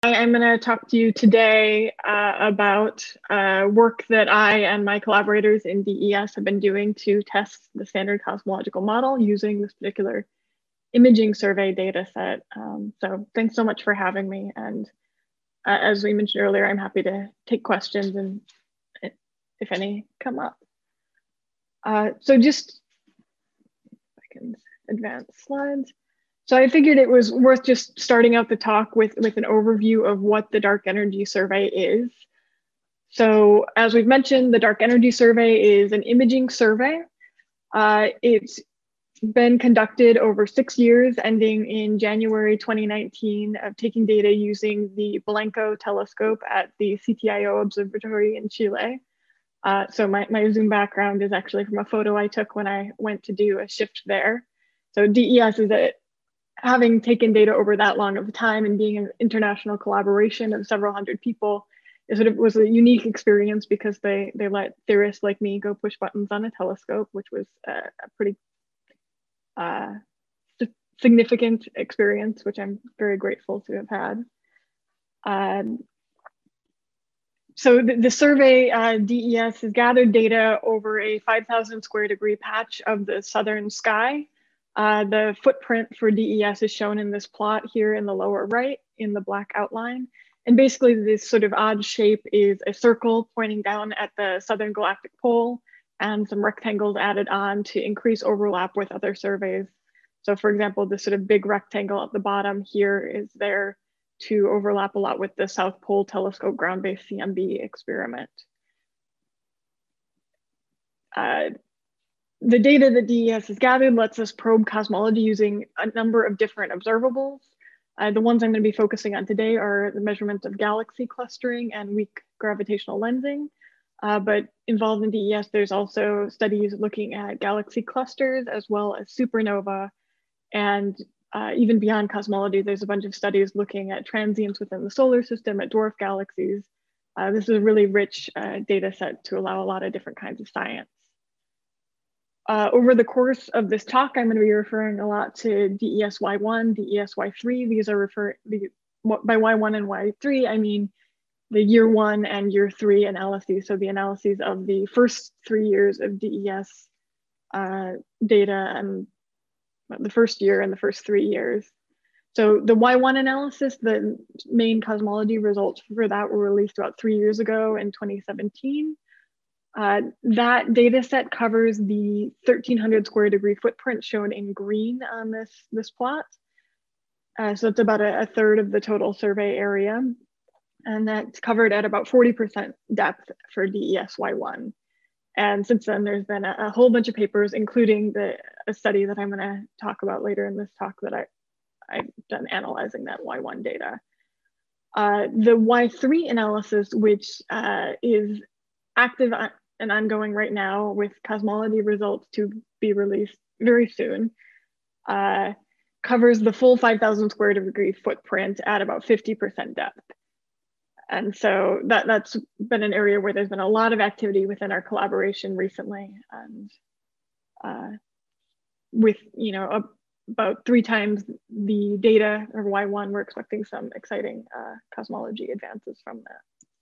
I'm going to talk to you today about work that I and my collaborators in DES have been doing to test the standard cosmological model using this particular imaging survey data set. So thanks so much for having me. And as we mentioned earlier, I'm happy to take questions and if any come up. So just, if I can advance slides. So I figured it was worth just starting out the talk with an overview of what the Dark Energy Survey is. So as we've mentioned, the Dark Energy Survey is an imaging survey. It's been conducted over 6 years, ending in January 2019, of taking data using the Blanco telescope at the CTIO Observatory in Chile. So my Zoom background is actually from a photo I took when I went to do a shift there. So DES is having taken data over that long of a time and being an international collaboration of several hundred people, it was a unique experience because they let theorists like me go push buttons on a telescope, which was a pretty significant experience, which I'm very grateful to have had. So the survey, DES, has gathered data over a 5,000 square degree patch of the southern sky. The footprint for DES is shown in this plot here in the lower right in the black outline. And basically this sort of odd shape is a circle pointing down at the southern galactic pole and some rectangles added on to increase overlap with other surveys. So for example, this sort of big rectangle at the bottom here is there to overlap a lot with the South Pole Telescope ground-based CMB experiment. The data that DES has gathered lets us probe cosmology using a number of different observables. The ones I'm going to be focusing on today are the measurement of galaxy clustering and weak gravitational lensing. But involved in DES, there's also studies looking at galaxy clusters as well as supernova. And even beyond cosmology, there's a bunch of studies looking at transients within the solar system, at dwarf galaxies. This is a really rich data set to allow a lot of different kinds of science. Over the course of this talk, I'm going to be referring a lot to DES Y1, DES Y3. These are by Y1 and Y3, I mean the year 1 and year 3 analyses. So the analyses of the first 3 years of DES data and the first year and the first 3 years. So the Y1 analysis, the main cosmology results for that were released about 3 years ago in 2017. That data set covers the 1,300 square degree footprint shown in green on this plot. So it's about a third of the total survey area. And that's covered at about 40% depth for DES Y1. And since then, there's been a whole bunch of papers, including a study that I'm going to talk about later in this talk that I've done analyzing that Y1 data. The Y3 analysis, which is active and ongoing right now with cosmology results to be released very soon, covers the full 5,000 square degree footprint at about 50% depth. And so that's been an area where there's been a lot of activity within our collaboration recently. And with, about 3 times the data of Y1, we're expecting some exciting cosmology advances from that.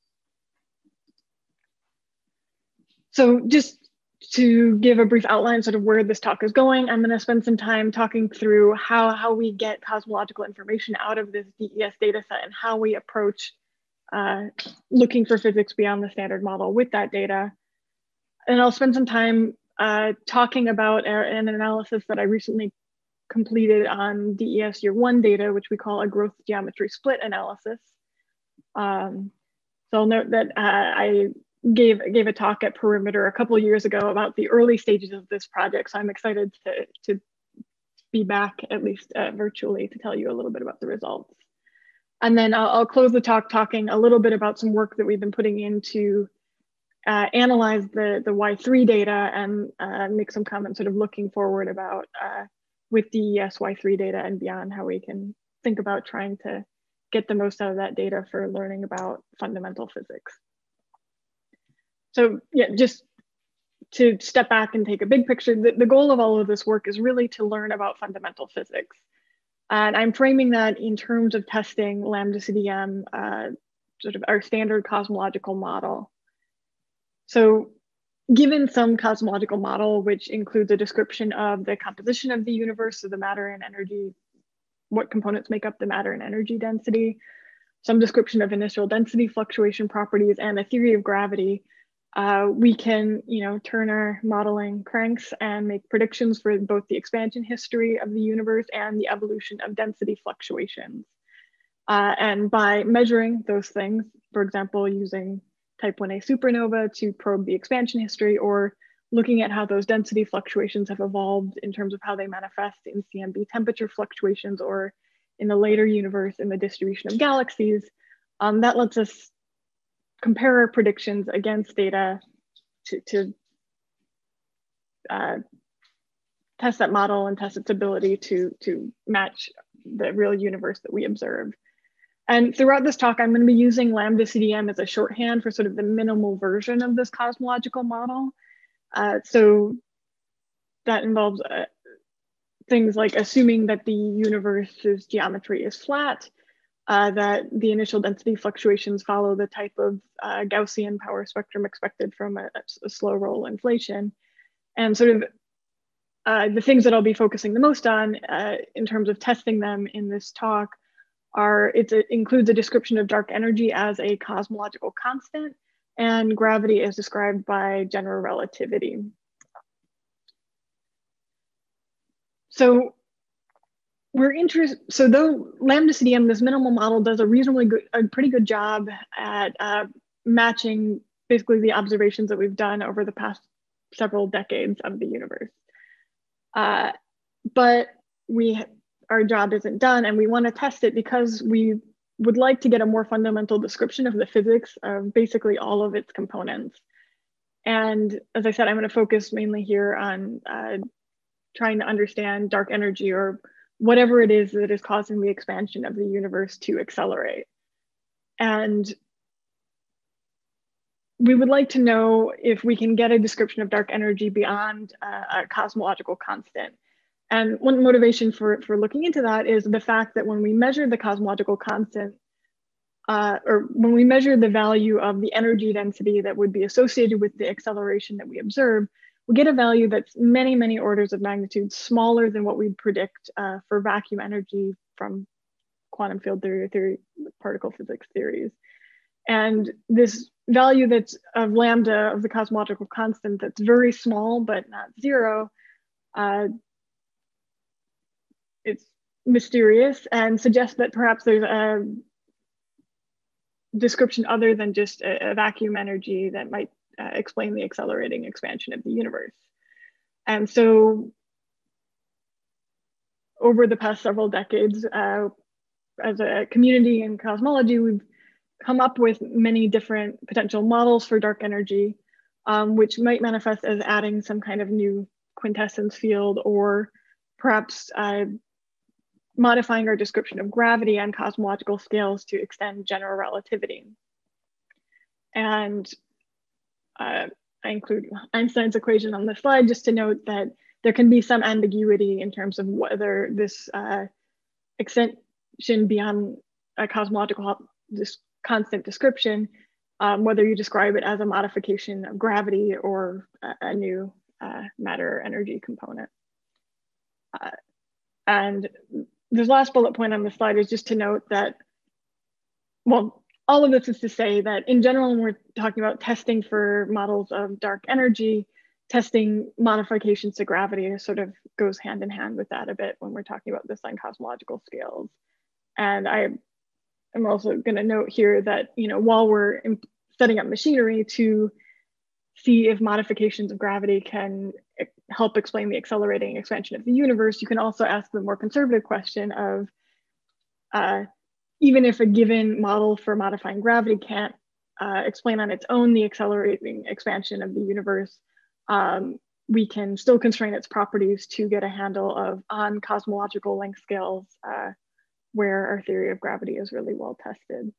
So just to give a brief outline sort of where this talk is going, I'm going to spend some time talking through how we get cosmological information out of this DES data set and how we approach looking for physics beyond the standard model with that data. And I'll spend some time talking about an analysis that I recently completed on DES year 1 data, which we call a growth geometry split analysis. So I'll note that I gave a talk at Perimeter a couple of years ago about the early stages of this project. So I'm excited to be back, at least virtually, to tell you a little bit about the results. And then I'll close the talk talking a little bit about some work that we've been putting in to analyze the Y3 data and make some comments sort of looking forward about with DES Y3 data and beyond, how we can think about trying to get the most out of that data for learning about fundamental physics. So yeah, just to step back and take a big picture, the goal of all of this work is really to learn about fundamental physics. And I'm framing that in terms of testing Lambda CDM, sort of our standard cosmological model. So given some cosmological model, which includes a description of the composition of the universe, so the matter and energy, what components make up the matter and energy density, some description of initial density fluctuation properties, and a theory of gravity, we can, turn our modeling cranks and make predictions for both the expansion history of the universe and the evolution of density fluctuations. And by measuring those things, for example, using type 1a supernova to probe the expansion history, or looking at how those density fluctuations have evolved in terms of how they manifest in CMB temperature fluctuations, or in the later universe in the distribution of galaxies, that lets us compare our predictions against data to test that model and test its ability to match the real universe that we observe. And throughout this talk, I'm going to be using Lambda CDM as a shorthand for sort of the minimal version of this cosmological model. So that involves things like assuming that the universe's geometry is flat, that the initial density fluctuations follow the type of Gaussian power spectrum expected from a slow roll inflation. And sort of the things that I'll be focusing the most on in terms of testing them in this talk are, it includes a description of dark energy as a cosmological constant, and gravity is described by general relativity. So though Lambda CDM, this minimal model, does a pretty good job at matching basically the observations that we've done over the past several decades of the universe. But our job isn't done, and we want to test it because we would like to get a more fundamental description of the physics of basically all of its components. And as I said, I'm going to focus mainly here on trying to understand dark energy, or whatever it is that is causing the expansion of the universe to accelerate. And we would like to know if we can get a description of dark energy beyond a cosmological constant. And one motivation for looking into that is the fact that when we measure the cosmological constant, or when we measure the value of the energy density that would be associated with the acceleration that we observe, we get a value that's many, many orders of magnitude smaller than what we'd predict for vacuum energy from quantum field theory, particle physics theories. And this value that's of lambda, of the cosmological constant, that's very small but not zero, it's mysterious and suggests that perhaps there's a description other than just a vacuum energy that might explain the accelerating expansion of the universe. And so over the past several decades, as a community in cosmology, we've come up with many different potential models for dark energy, which might manifest as adding some kind of new quintessence field, or perhaps modifying our description of gravity on cosmological scales to extend general relativity. And I include Einstein's equation on the slide just to note that there can be some ambiguity in terms of whether this extension beyond a cosmological constant description, whether you describe it as a modification of gravity or a new matter energy component. And this last bullet point on the slide is just to note that, well, all of this is to say that in general, when we're talking about testing for models of dark energy, testing modifications to gravity sort of goes hand in hand with that a bit when we're talking about this on cosmological scales. And I'm also going to note here that, while we're setting up machinery to see if modifications of gravity can help explain the accelerating expansion of the universe, you can also ask the more conservative question of, even if a given model for modifying gravity can't explain on its own the accelerating expansion of the universe, we can still constrain its properties to get a handle of on cosmological length scales where our theory of gravity is really well tested.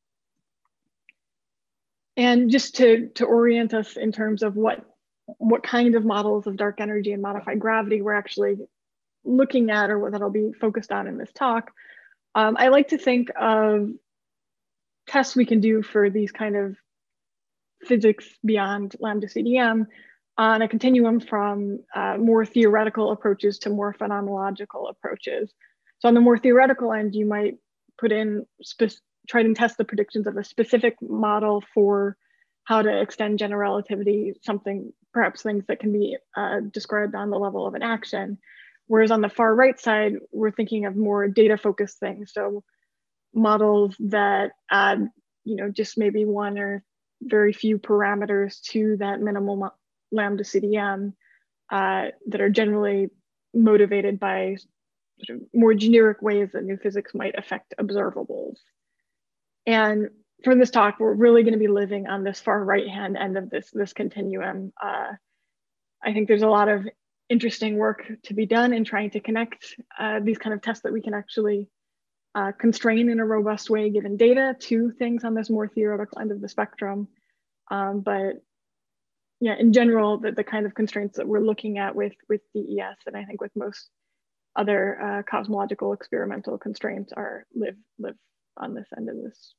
And just to orient us in terms of what kind of models of dark energy and modified gravity we're actually looking at, or what I'll be focused on in this talk, I like to think of tests we can do for these kind of physics beyond lambda CDM on a continuum from more theoretical approaches to more phenomenological approaches. So on the more theoretical end, you might put in, try and test the predictions of a specific model for how to extend general relativity, perhaps things that can be described on the level of an action. Whereas on the far right side, we're thinking of more data-focused things. So models that add, just maybe one or very few parameters to that minimal lambda CDM that are generally motivated by sort of more generic ways that new physics might affect observables. And for this talk, we're really going to be living on this far right-hand end of this continuum. I think there's a lot of interesting work to be done in trying to connect these kind of tests that we can actually constrain in a robust way given data to things on this more theoretical end of the spectrum. But yeah, in general, the kind of constraints that we're looking at with DES, and I think with most other cosmological experimental constraints, live on this end of this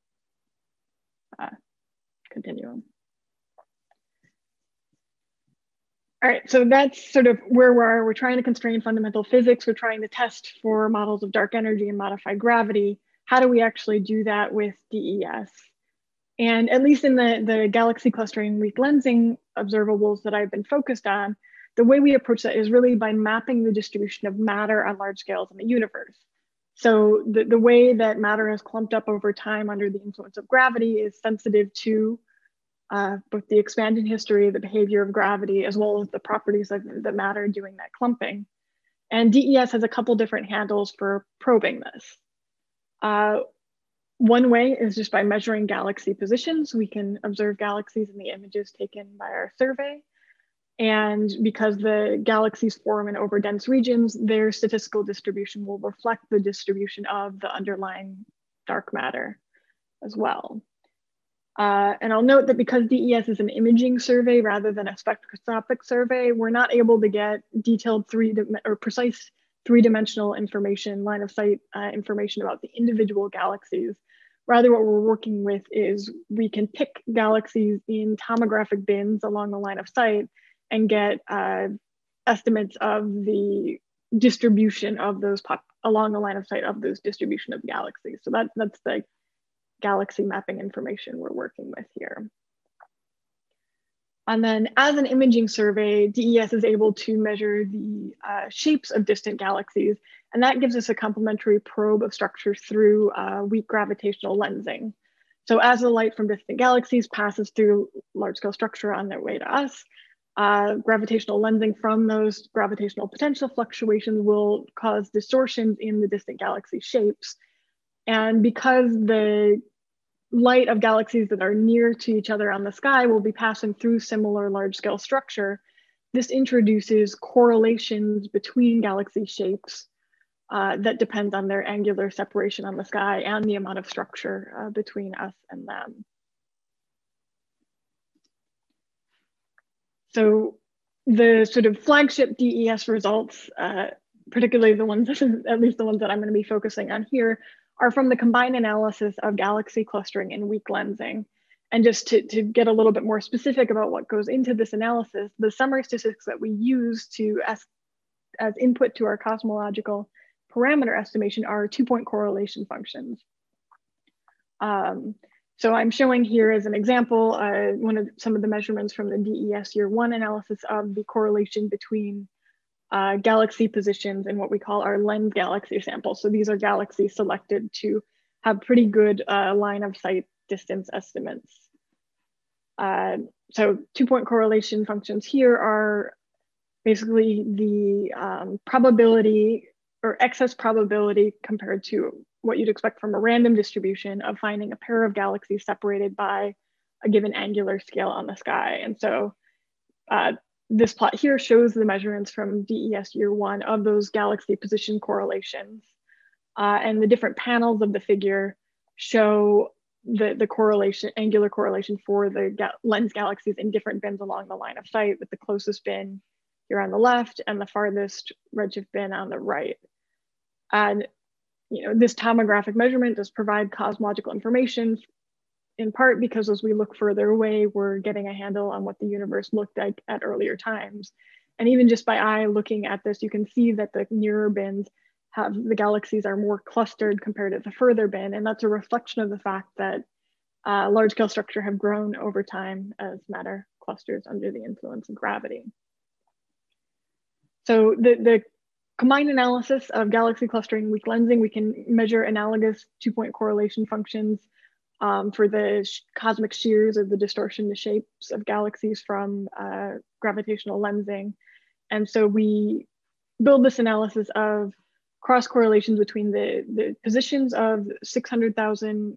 continuum. All right, so that's sort of where we're trying to constrain fundamental physics. We're trying to test for models of dark energy and modified gravity. How do we actually do that with DES? And at least in the galaxy clustering weak lensing observables that I've been focused on, the way we approach that is really by mapping the distribution of matter on large scales in the universe. So the way that matter has clumped up over time under the influence of gravity is sensitive to both the expanding history, the behavior of gravity, as well as the properties of the matter doing that clumping. And DES has a couple different handles for probing this. One way is just by measuring galaxy positions. We can observe galaxies in the images taken by our survey. And because the galaxies form in overdense regions, their statistical distribution will reflect the distribution of the underlying dark matter as well. And I'll note that because DES is an imaging survey rather than a spectroscopic survey, we're not able to get detailed precise three-dimensional information, line of sight information about the individual galaxies. Rather, what we're working with is we can pick galaxies in tomographic bins along the line of sight and get estimates of the distribution of those along the line of sight of those distribution of galaxies. So that's the galaxy mapping information we're working with here. And then as an imaging survey, DES is able to measure the shapes of distant galaxies, and that gives us a complementary probe of structure through weak gravitational lensing. So as the light from distant galaxies passes through large scale structure on their way to us, gravitational lensing from those gravitational potential fluctuations will cause distortions in the distant galaxy shapes. And because the light of galaxies that are near to each other on the sky will be passing through similar large scale structure, this introduces correlations between galaxy shapes that depend on their angular separation on the sky and the amount of structure between us and them. So the sort of flagship DES results, particularly the ones, at least the ones that I'm going to be focusing on here, are from the combined analysis of galaxy clustering and weak lensing. And just to get a little bit more specific about what goes into this analysis, the summary statistics that we use as input to our cosmological parameter estimation are 2-point correlation functions. So I'm showing here as an example, some of the measurements from the DES year 1 analysis of the correlation between galaxy positions and what we call our lens galaxy sample. So these are galaxies selected to have pretty good line of sight distance estimates. So 2-point correlation functions here are basically the probability or excess probability compared to what you'd expect from a random distribution of finding a pair of galaxies separated by a given angular scale on the sky. And so this plot here shows the measurements from DES year 1 of those galaxy position correlations. And the different panels of the figure show the correlation, angular correlation for the lens galaxies in different bins along the line of sight, with the closest bin here on the left and the farthest redshift bin on the right. And this tomographic measurement does provide cosmological information, in part because as we look further away, we're getting a handle on what the universe looked like at earlier times. And even just by eye looking at this, you can see that the nearer bins have the galaxies are more clustered compared to the further bin. And that's a reflection of the fact that large scale structure have grown over time as matter clusters under the influence of gravity. So the combined analysis of galaxy clustering weak lensing, we can measure analogous 2-point correlation functions for the cosmic shears of the distortion to shapes of galaxies from gravitational lensing. And so we build this analysis of cross correlations between the positions of 600,000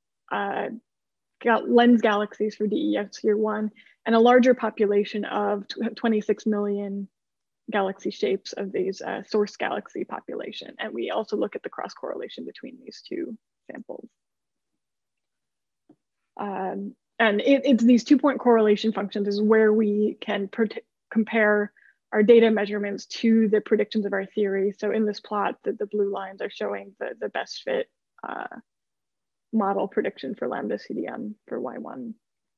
lens galaxies for DES year 1 and a larger population of 26 million galaxy shapes of these source galaxy population. And we also look at the cross correlation between these two samples. And it's these 2-point correlation functions is where we can compare our data measurements to the predictions of our theory. So in this plot, the blue lines are showing the best fit model prediction for lambda CDM for Y1.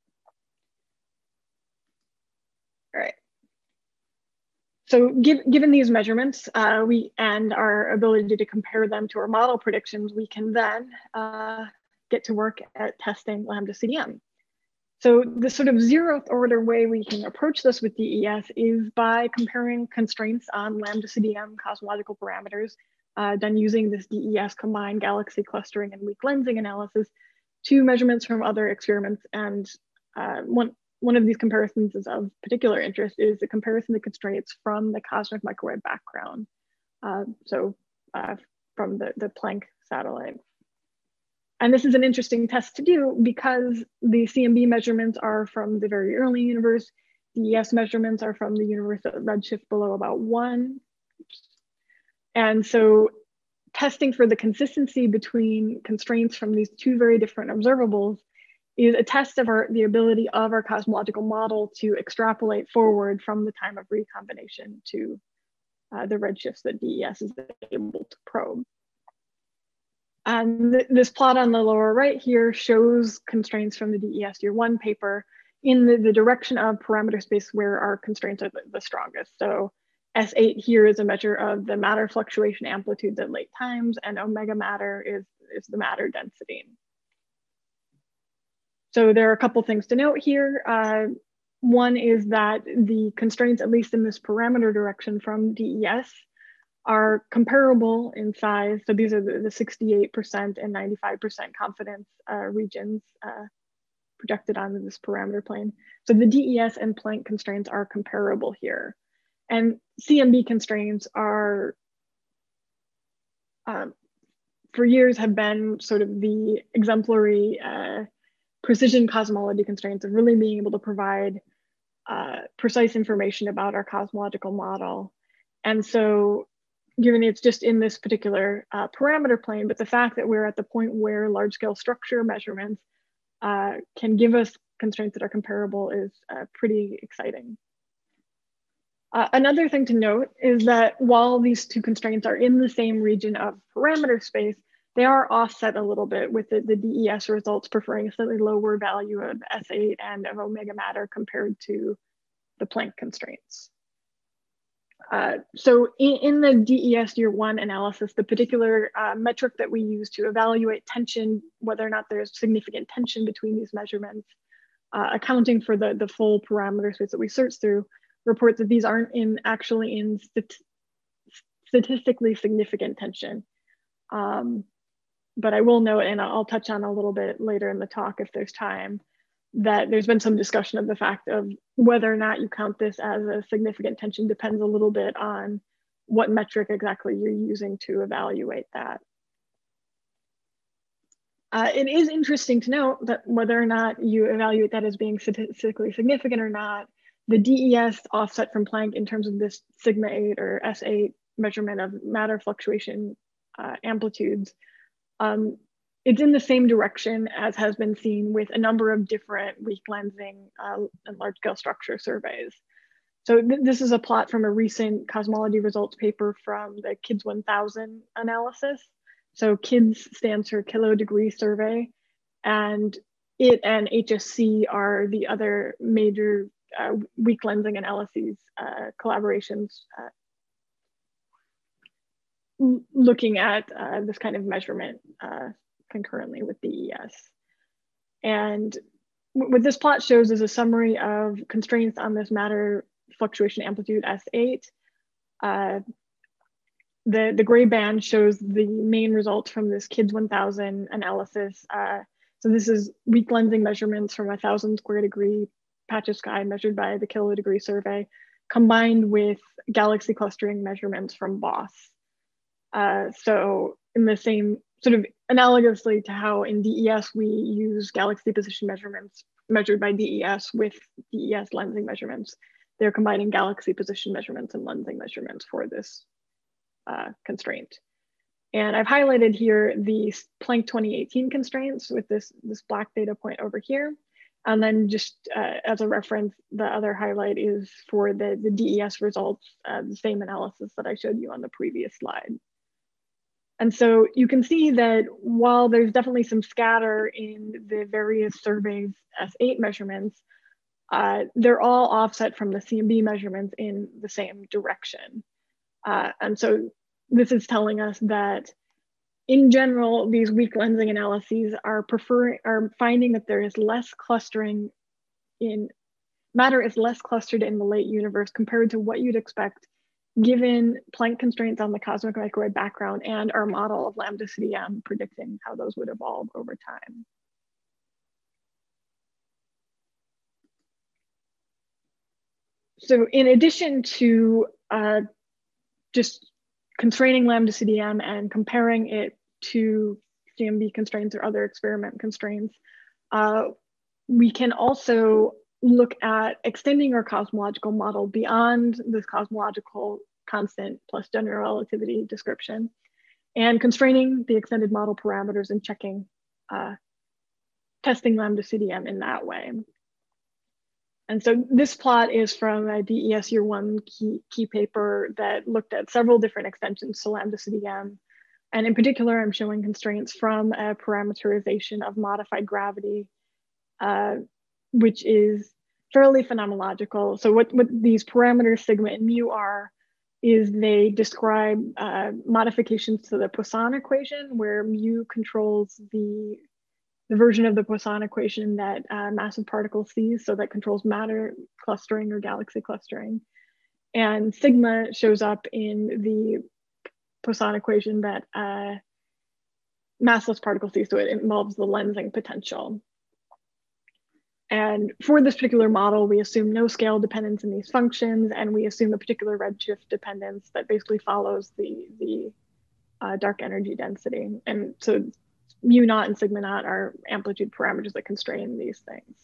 All right. So given these measurements, and our ability to compare them to our model predictions, we can then get to work at testing lambda CDM. So the sort of 0th order way we can approach this with DES is by comparing constraints on lambda CDM cosmological parameters done using this DES combined galaxy clustering and weak lensing analysis to measurements from other experiments. And one of these comparisons is of particular interest is the comparison of constraints from the cosmic microwave background. From the Planck satellite. And this is an interesting test to do because the CMB measurements are from the very early universe. DES measurements are from the universe at redshift below about 1. And so testing for the consistency between constraints from these two very different observables is a test of the ability of our cosmological model to extrapolate forward from the time of recombination to the redshifts that DES is able to probe. And this plot on the lower right here shows constraints from the DES year 1 paper in the direction of parameter space where our constraints are the strongest. So S8 here is a measure of the matter fluctuation amplitudes at late times, and omega matter is the matter density. So there are a couple things to note here. One is that the constraints, at least in this parameter direction from DES, are comparable in size. So these are the 68% and 95% confidence regions projected onto this parameter plane. So the DES and Planck constraints are comparable here. And CMB constraints are, for years, have been sort of the exemplary precision cosmology constraints of really being able to provide precise information about our cosmological model. And so given it's just in this particular parameter plane, but the fact that we're at the point where large scale structure measurements can give us constraints that are comparable is pretty exciting. Another thing to note is that while these two constraints are in the same region of parameter space, they are offset a little bit with the DES results preferring a slightly lower value of S8 and of omega matter compared to the Planck constraints. So in the DES year 1 analysis, the particular metric that we use to evaluate tension, whether or not there's significant tension between these measurements, accounting for the full parameter space that we search through, reports that these aren't actually in statistically significant tension. But I will note, and I'll touch on a little bit later in the talk if there's time, that there's been some discussion of the fact of whether or not you count this as a significant tension depends a little bit on what metric exactly you're using to evaluate that. It is interesting to note that whether or not you evaluate that as being statistically significant or not, the DES offset from Planck in terms of this sigma 8 or S8 measurement of matter fluctuation amplitudes, it's in the same direction as has been seen with a number of different weak lensing and large scale structure surveys. So this is a plot from a recent cosmology results paper from the KIDS 1000 analysis. So KIDS stands for Kilo Degree Survey, and it and HSC are the other major weak lensing analyses collaborations looking at this kind of measurement concurrently with DES. And what this plot shows is a summary of constraints on this matter fluctuation amplitude S8. The gray band shows the main results from this KIDS 1000 analysis. So this is weak lensing measurements from 1,000 square degree patch of sky measured by the Kilo Degree Survey, combined with galaxy clustering measurements from BOSS. So in the same sort of analogously to how in DES we use galaxy position measurements measured by DES with DES lensing measurements, they're combining galaxy position measurements and lensing measurements for this constraint. And I've highlighted here the Planck 2018 constraints with this black data point over here. And then just as a reference, the other highlight is for the DES results, the same analysis that I showed you on the previous slide. And so you can see that while there's definitely some scatter in the various surveys S8 measurements, they're all offset from the CMB measurements in the same direction. And so this is telling us that in general, these weak lensing analyses are finding that there is less clustering matter is less clustered in the late universe compared to what you'd expect given Planck constraints on the cosmic microwave background and our model of lambda CDM predicting how those would evolve over time. So in addition to just constraining lambda CDM and comparing it to CMB constraints or other experiment constraints, we can also look at extending our cosmological model beyond this cosmological constant plus general relativity description and constraining the extended model parameters and testing lambda CDM in that way. And so this plot is from a DES year one key paper that looked at several different extensions to lambda CDM. And in particular, I'm showing constraints from a parameterization of modified gravity, which is fairly phenomenological. So what these parameters sigma and mu are is they describe modifications to the Poisson equation where mu controls the version of the Poisson equation that massive particle sees, so that controls matter clustering or galaxy clustering. And sigma shows up in the Poisson equation that massless particle sees, so it involves the lensing potential. And for this particular model, we assume no scale dependence in these functions, and we assume a particular redshift dependence that basically follows the dark energy density. And so mu naught and sigma naught are amplitude parameters that constrain these things.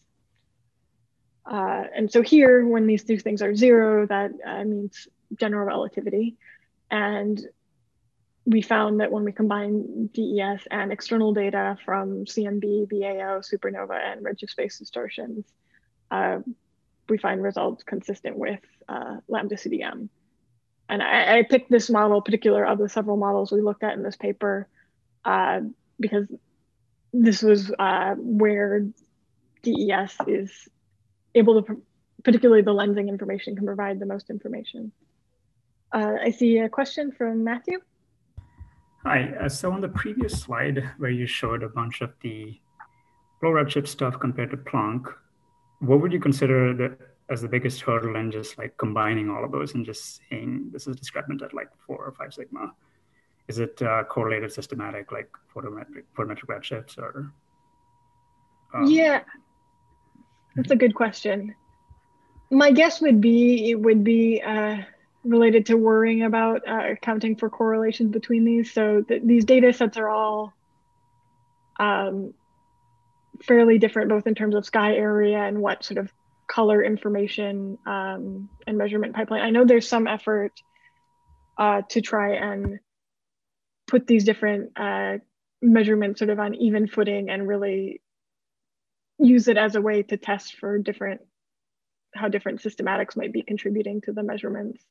And so here, when these two things are zero, that means general relativity. And we found that when we combine DES and external data from CMB, BAO, supernova, and redshift space distortions, we find results consistent with lambda CDM. And I picked this model particular of the several models we looked at in this paper because this was where DES is able to, particularly the lensing information, can provide the most information. I see a question from Matthew. Hi, so on the previous slide where you showed a bunch of the low redshift stuff compared to Planck, what would you consider as the biggest hurdle in just like combining all of those and just saying this is discrepant at like 4 or 5 sigma? Is it correlated systematic like photometric redshifts or? Yeah, that's a good question. My guess would be it would be related to worrying about accounting for correlations between these. So these data sets are all fairly different, both in terms of sky area and what sort of color information and measurement pipeline. I know there's some effort to try and put these different measurements sort of on even footing and really use it as a way to test for different how different systematics might be contributing to the measurements.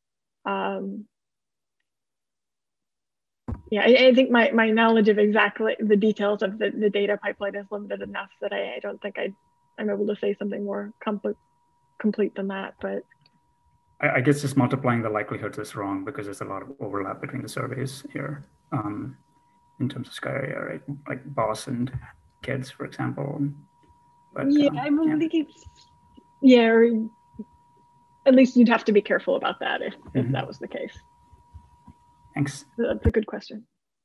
Yeah, I think my knowledge of exactly the details of the data pipeline is limited enough that I don't think I'm able to say something more complete than that. But I guess just multiplying the likelihoods is wrong because there's a lot of overlap between the surveys here in terms of sky area, right? Like BOSS and KEDS, for example. But, yeah, I believe, yeah, or at least you'd have to be careful about that if that was the case. Thanks. That's a good question.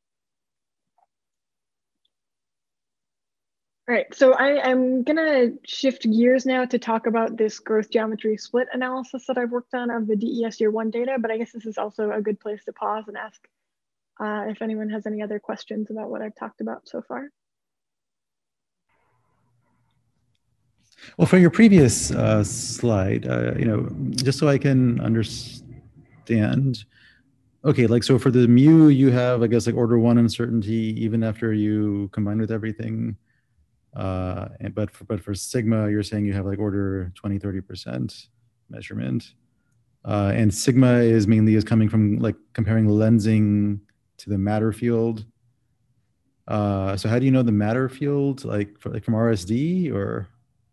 All right, so I'm gonna shift gears now to talk about this growth geometry split analysis that I've worked on of the DES Year 1 data, but I guess this is also a good place to pause and ask if anyone has any other questions about what I've talked about so far. Well, for your previous slide, just so I can understand, okay, like, so for the mu, you have, I guess, like order 1 uncertainty even after you combine with everything. But for sigma, you're saying you have like order 20, 30% measurement. And sigma is coming from like comparing lensing to the matter field. So how do you know the matter field, like from RSD or?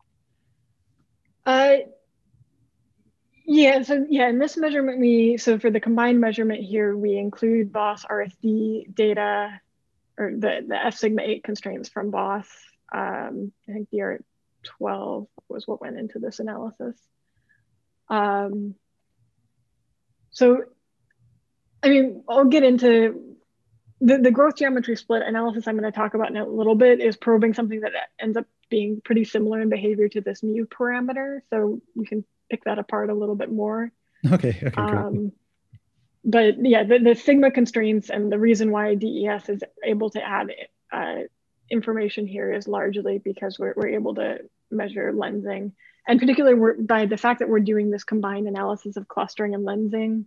Yeah, so yeah, in this measurement, so for the combined measurement here, we include BOSS RSD data, or the F sigma 8 constraints from BOSS. I think the R12 was what went into this analysis. So, I mean, I'll get into the growth geometry split analysis I'm going to talk about in a little bit is probing something that ends up being pretty similar in behavior to this mu parameter. So we can pick that apart a little bit more. Okay, great. But yeah, the sigma constraints and the reason why DES is able to add information here is largely because we're able to measure lensing. And particularly by the fact that we're doing this combined analysis of clustering and lensing,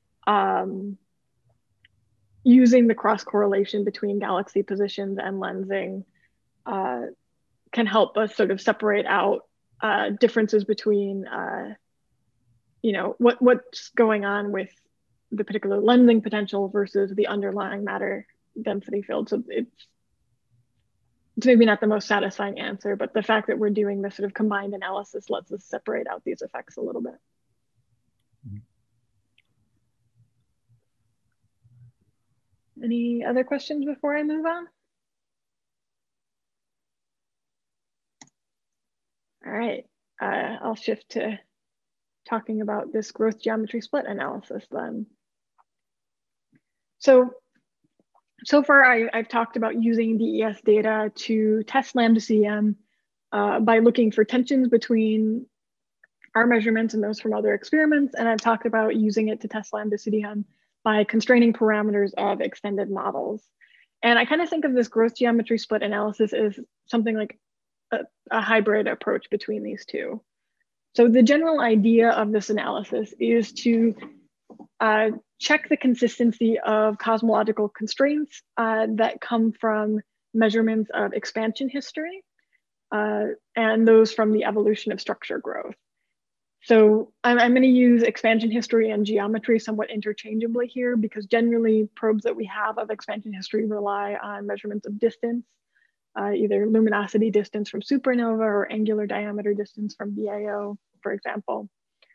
using the cross correlation between galaxy positions and lensing can help us sort of separate out differences between, what's going on with the particular lensing potential versus the underlying matter density field. So it's maybe not the most satisfying answer, but the fact that we're doing this sort of combined analysis lets us separate out these effects a little bit. Any other questions before I move on? All right, I'll shift to talking about this growth geometry split analysis then. So far I've talked about using DES data to test lambda CDM by looking for tensions between our measurements and those from other experiments. And I've talked about using it to test lambda CDM by constraining parameters of extended models. And I kind of think of this growth geometry split analysis as something like a hybrid approach between these two. So the general idea of this analysis is to check the consistency of cosmological constraints that come from measurements of expansion history and those from the evolution of structure growth. So I'm going to use expansion history and geometry somewhat interchangeably here because generally probes that we have of expansion history rely on measurements of distance, either luminosity distance from supernova or angular diameter distance from BAO, for example.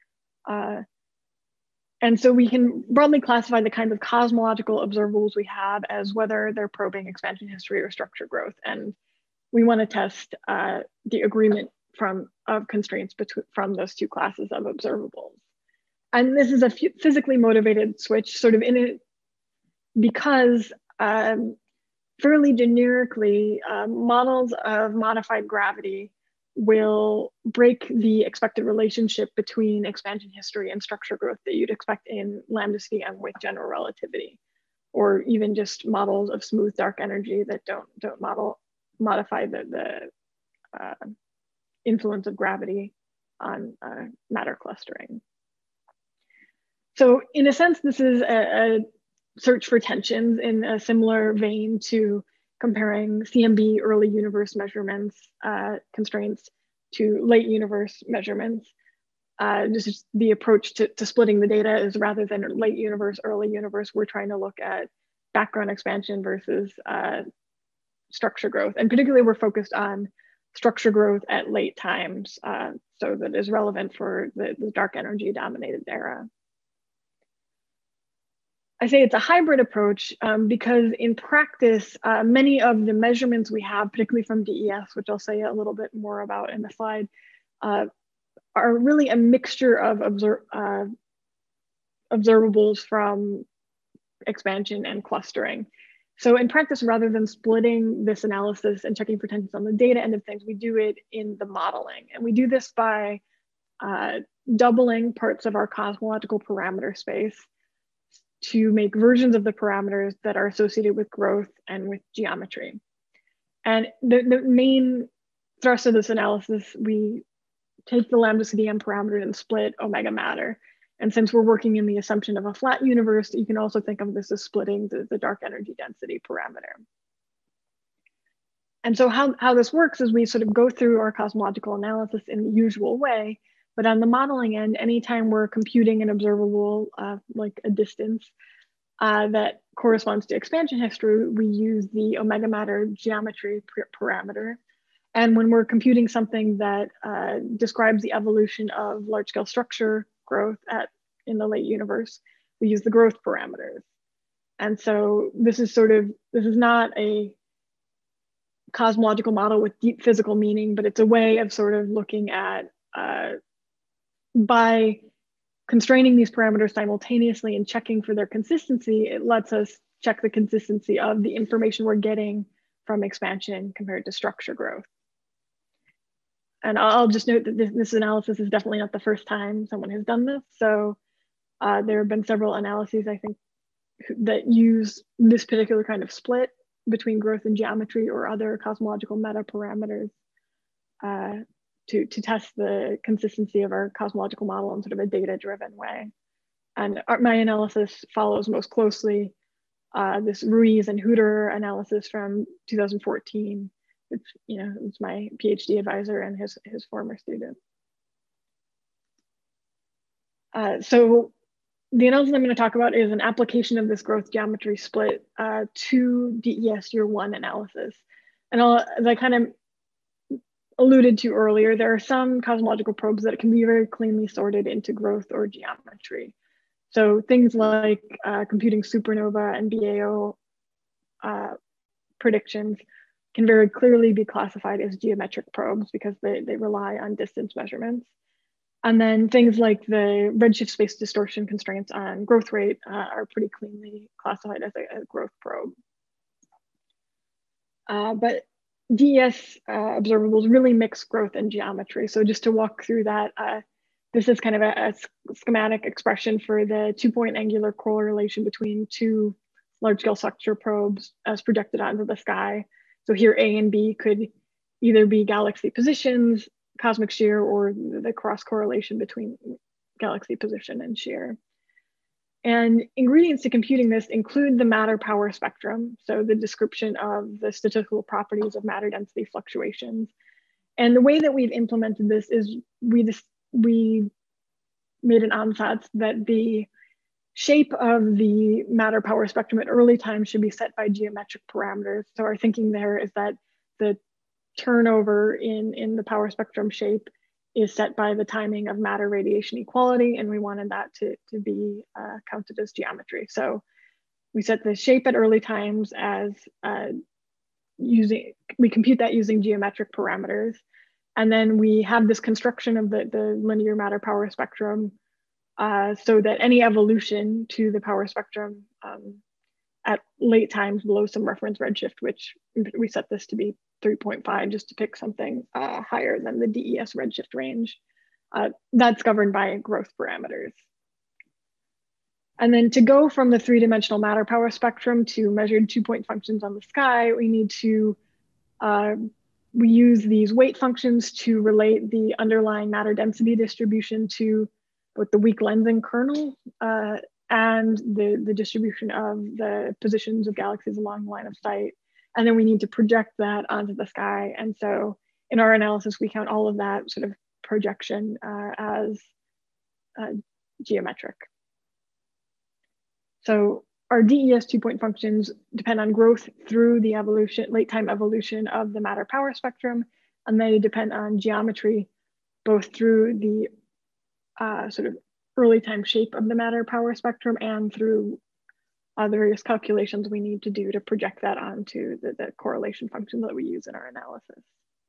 And so we can broadly classify the kinds of cosmological observables we have as whether they're probing expansion history or structure growth. And we want to test the agreement of constraints from those two classes of observables. And this is a physically motivated switch sort of in it because fairly generically, models of modified gravity will break the expected relationship between expansion history and structure growth that you'd expect in lambda CDM with general relativity, or even just models of smooth dark energy that don't modify the influence of gravity on matter clustering. So in a sense, this is a search for tensions in a similar vein to comparing CMB early universe measurements constraints to late universe measurements. just the approach to splitting the data is rather than late universe, early universe, we're trying to look at background expansion versus structure growth. And particularly we're focused on structure growth at late times, so that is relevant for the dark energy dominated era. I say it's a hybrid approach because in practice, many of the measurements we have, particularly from DES, which I'll say a little bit more about in the slide, are really a mixture of observables from expansion and clustering. So in practice, rather than splitting this analysis and checking for tensions on the data end of things, we do it in the modeling. And we do this by doubling parts of our cosmological parameter space to make versions of the parameters that are associated with growth and with geometry. And the main thrust of this analysis, we take the lambda CDM parameter and split omega matter. And since we're working in the assumption of a flat universe, you can also think of this as splitting the dark energy density parameter. And so how this works is we sort of go through our cosmological analysis in the usual way, but on the modeling end, anytime we're computing an observable, like a distance that corresponds to expansion history, we use the omega matter geometry parameter. And when we're computing something that describes the evolution of large scale structure growth in the late universe, we use the growth parameters. And so this is not a cosmological model with deep physical meaning, but it's a way of sort of looking at, by constraining these parameters simultaneously and checking for their consistency, it lets us check the consistency of the information we're getting from expansion compared to structure growth. And I'll just note that this analysis is definitely not the first time someone has done this. So there have been several analyses, I think, that use this particular kind of split between growth and geometry or other cosmological meta parameters to test the consistency of our cosmological model in sort of a data-driven way. And my analysis follows most closely this Ruiz and Hooter analysis from 2014. It's my PhD advisor and his former student. So the analysis I'm going to talk about is an application of this growth geometry split to DES year one analysis. And as I kind of alluded to earlier, there are some cosmological probes that can be very cleanly sorted into growth or geometry. So things like computing supernova and BAO predictions can very clearly be classified as geometric probes because they rely on distance measurements. And then things like the redshift space distortion constraints on growth rate are pretty cleanly classified as a growth probe. But DES observables really mix growth and geometry. So just to walk through that, this is kind of a schematic expression for the 2-point angular correlation between two large-scale structure probes as projected onto the sky. So here A and B could either be galaxy positions, cosmic shear, or the cross correlation between galaxy position and shear. And ingredients to computing this include the matter power spectrum, so the description of the statistical properties of matter density fluctuations. And the way that we've implemented this is we made an ansatz that the shape of the matter power spectrum at early times should be set by geometric parameters. So our thinking there is that the turnover in the power spectrum shape is set by the timing of matter radiation equality, and we wanted that to be counted as geometry. So we set the shape at early times as we compute that using geometric parameters. And then we have this construction of the linear matter power spectrum so that any evolution to the power spectrum at late times below some reference redshift, which we set this to be 3.5 just to pick something higher than the DES redshift range, that's governed by growth parameters. And then to go from the 3-dimensional matter power spectrum to measured 2-point functions on the sky, we need to, we use these weight functions to relate the underlying matter density distribution to both the weak lensing kernel and the distribution of the positions of galaxies along the line of sight. And then we need to project that onto the sky. And so in our analysis, we count all of that sort of projection as geometric. So our DES 2-point functions depend on growth through the evolution, late time evolution of the matter power spectrum, and they depend on geometry, both through the sort of early time shape of the matter power spectrum and through various calculations we need to do to project that onto the correlation function that we use in our analysis.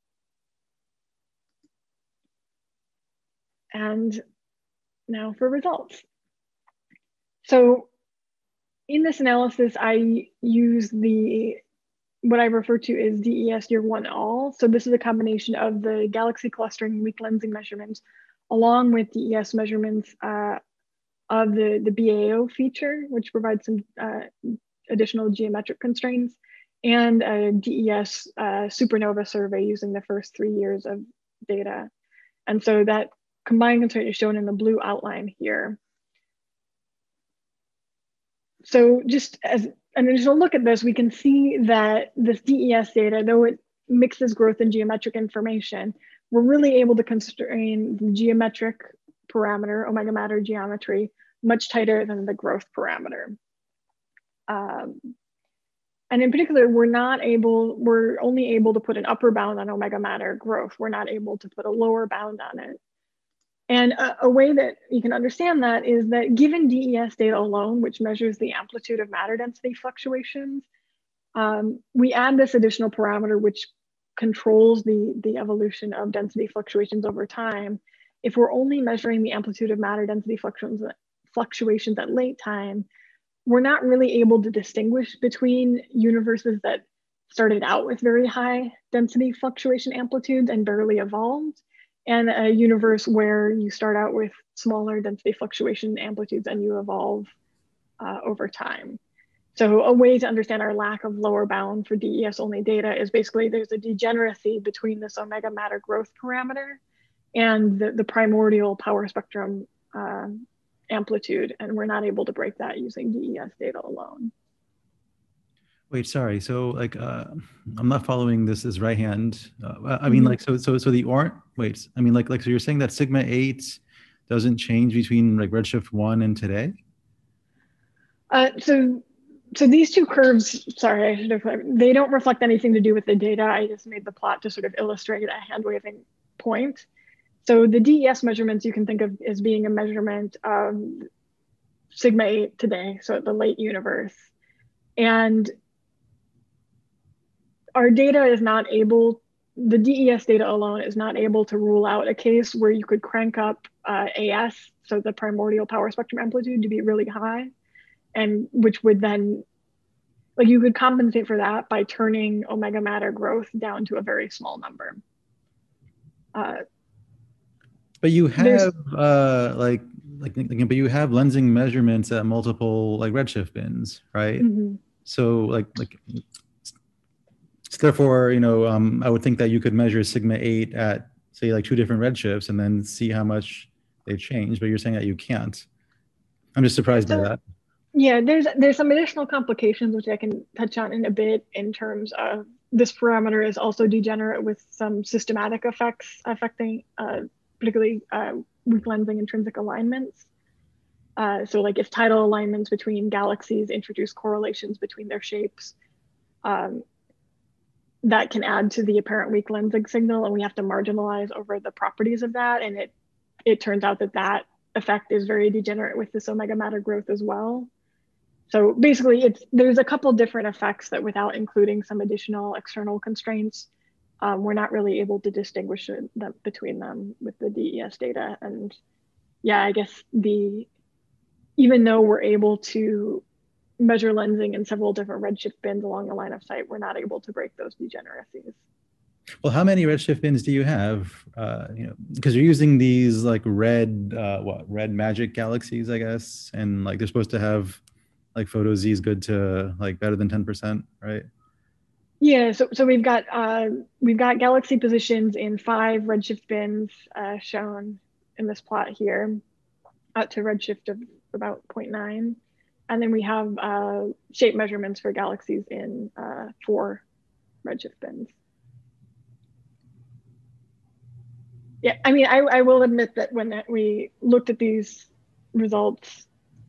And now for results. So in this analysis, I use what I refer to as DES year 1 all. So this is a combination of the galaxy clustering weak lensing measurements along with DES measurements of the BAO feature, which provides some additional geometric constraints, and a DES supernova survey using the first 3 years of data. And so that combined constraint is shown in the blue outline here. So just as an initial look at this, we can see that this DES data, though it mixes growth and geometric information, we're really able to constrain the geometric parameter, omega matter geometry, much tighter than the growth parameter. And in particular, we're only able to put an upper bound on omega matter growth. We're not able to put a lower bound on it. And a way that you can understand that is that given DES data alone, which measures the amplitude of matter density fluctuations, we add this additional parameter which controls the evolution of density fluctuations over time. If we're only measuring the amplitude of matter density fluctuations at late time, we're not really able to distinguish between universes that started out with very high density fluctuation amplitudes and barely evolved, and a universe where you start out with smaller density fluctuation amplitudes and you evolve over time. So a way to understand our lack of lower bound for DES only data is basically there's a degeneracy between this omega matter growth parameter and the primordial power spectrum amplitude, and we're not able to break that using DES data alone. Wait, sorry. So like, I'm not following this as right hand. I mean, like, so the orange. Wait, I mean, like, so you're saying that sigma 8 doesn't change between like redshift 1 and today? So these two curves, sorry, I should have, they don't reflect anything to do with the data. I just made the plot to sort of illustrate a hand waving point. So the DES measurements you can think of as being a measurement of sigma 8 today, so the late universe. And our data is not able, the DES data alone is not able to rule out a case where you could crank up AS, so the primordial power spectrum amplitude, to be really high, and which would then, like, you could compensate for that by turning omega matter growth down to a very small number. But you have but you have lensing measurements at multiple like redshift bins, right? Mm-hmm. So like therefore, you know, I would think that you could measure sigma 8 at say like 2 different redshifts and then see how much they change. But you're saying that you can't. I'm just surprised by that. Yeah, there's some additional complications which I can touch on in a bit in terms of this parameter is also degenerate with some systematic effects affecting particularly weak lensing intrinsic alignments. So like if tidal alignments between galaxies introduce correlations between their shapes, that can add to the apparent weak lensing signal, and we have to marginalize over the properties of that. And it turns out that effect is very degenerate with this omega matter growth as well. So basically there's a couple different effects that without including some additional external constraints, we're not really able to distinguish between them with the DES data. And yeah, I guess even though we're able to measure lensing in several different redshift bins along the line of sight, we're not able to break those degeneracies. Well, how many redshift bins do you have? You know, because you're using these like red magic galaxies, I guess, and like they're supposed to have like photo Z is good to like better than 10%, right? Yeah, so we've got galaxy positions in 5 redshift bins shown in this plot here, out to redshift of about 0.9. And then we have shape measurements for galaxies in 4 redshift bins. Yeah, I mean, I will admit that when we looked at these results,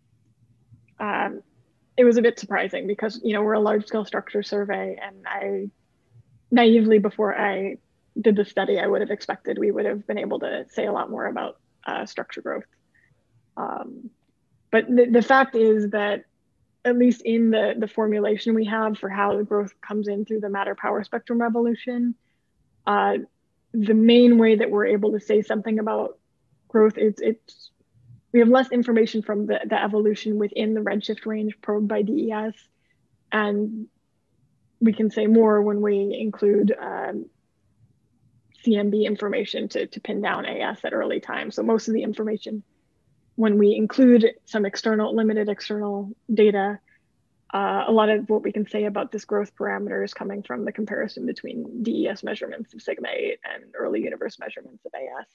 it was a bit surprising because, we're a large scale structure survey, and I naively, before I did the study, I would have expected we would have been able to say a lot more about structure growth. But the fact is that at least in the formulation we have for how the growth comes in through the matter power spectrum revolution, the main way that we're able to say something about growth it's we have less information from the evolution within the redshift range probed by DES, and we can say more when we include CMB information to pin down AS at early times. So most of the information, when we include some limited external data, a lot of what we can say about this growth parameter is coming from the comparison between DES measurements of sigma 8 and early universe measurements of AS.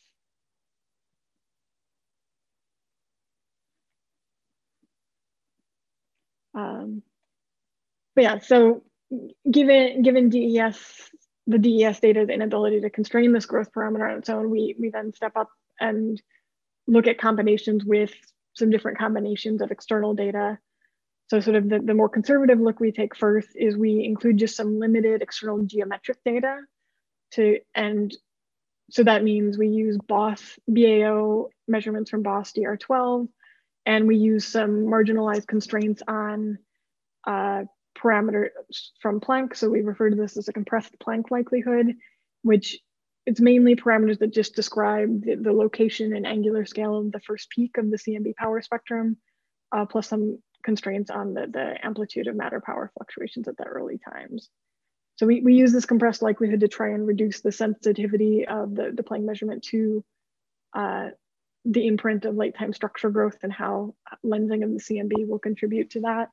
But yeah, so given the DES data's inability to constrain this growth parameter on its own, we then step up and look at combinations with some different combinations of external data. So sort of the more conservative look we take first is we include just some limited external geometric data and so that means we use BAO measurements from BOSS DR12, and we use some marginalized constraints on parameters from Planck. So we refer to this as a compressed Planck likelihood, which it's mainly parameters that just describe the location and angular scale of the first peak of the CMB power spectrum, plus some constraints on the amplitude of matter power fluctuations at the early times. So we use this compressed likelihood to try and reduce the sensitivity of the Planck measurement to the imprint of late time structure growth and how lensing of the CMB will contribute to that.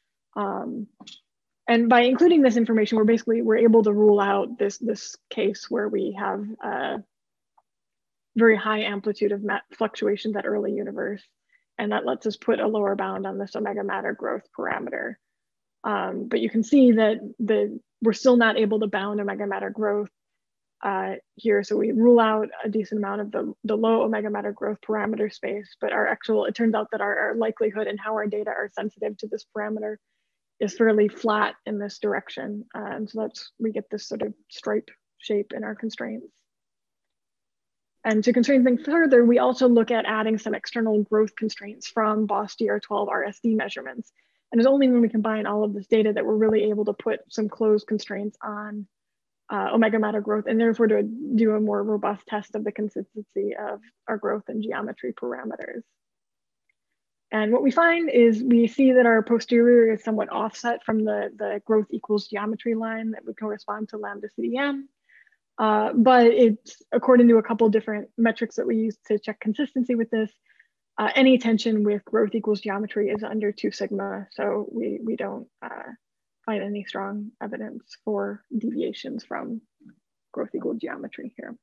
And by including this information, we're able to rule out this case where we have a very high amplitude of fluctuations at early universe. And that lets us put a lower bound on this omega matter growth parameter. But you can see that we're still not able to bound omega matter growth here. So we rule out a decent amount of the low omega matter growth parameter space, but it turns out that our likelihood and how our data are sensitive to this parameter is fairly flat in this direction. And so we get this sort of stripe shape in our constraints. And to constrain things further, we also look at adding some external growth constraints from BOSS DR12 RSD measurements. And it's only when we combine all of this data that we're really able to put some closed constraints on omega matter growth, and therefore to do a more robust test of the consistency of our growth and geometry parameters. And what we find is we see that our posterior is somewhat offset from the growth equals geometry line that would correspond to lambda CDM. But it's according to a couple different metrics that we use to check consistency with this, any tension with growth equals geometry is under 2 sigma. So we don't find any strong evidence for deviations from growth equal geometry here.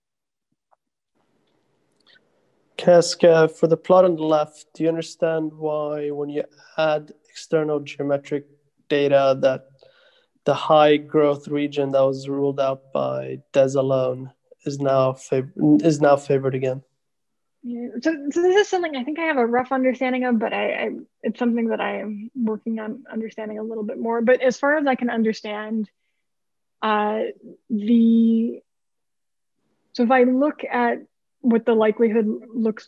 Casca, for the plot on the left, do you understand why when you add external geometric data that the high growth region that was ruled out by DES alone is now favored again? Yeah, so this is something I think I have a rough understanding of, but it's something that I am working on understanding a little bit more. But as far as I can understand, so if I look at what the likelihood looks,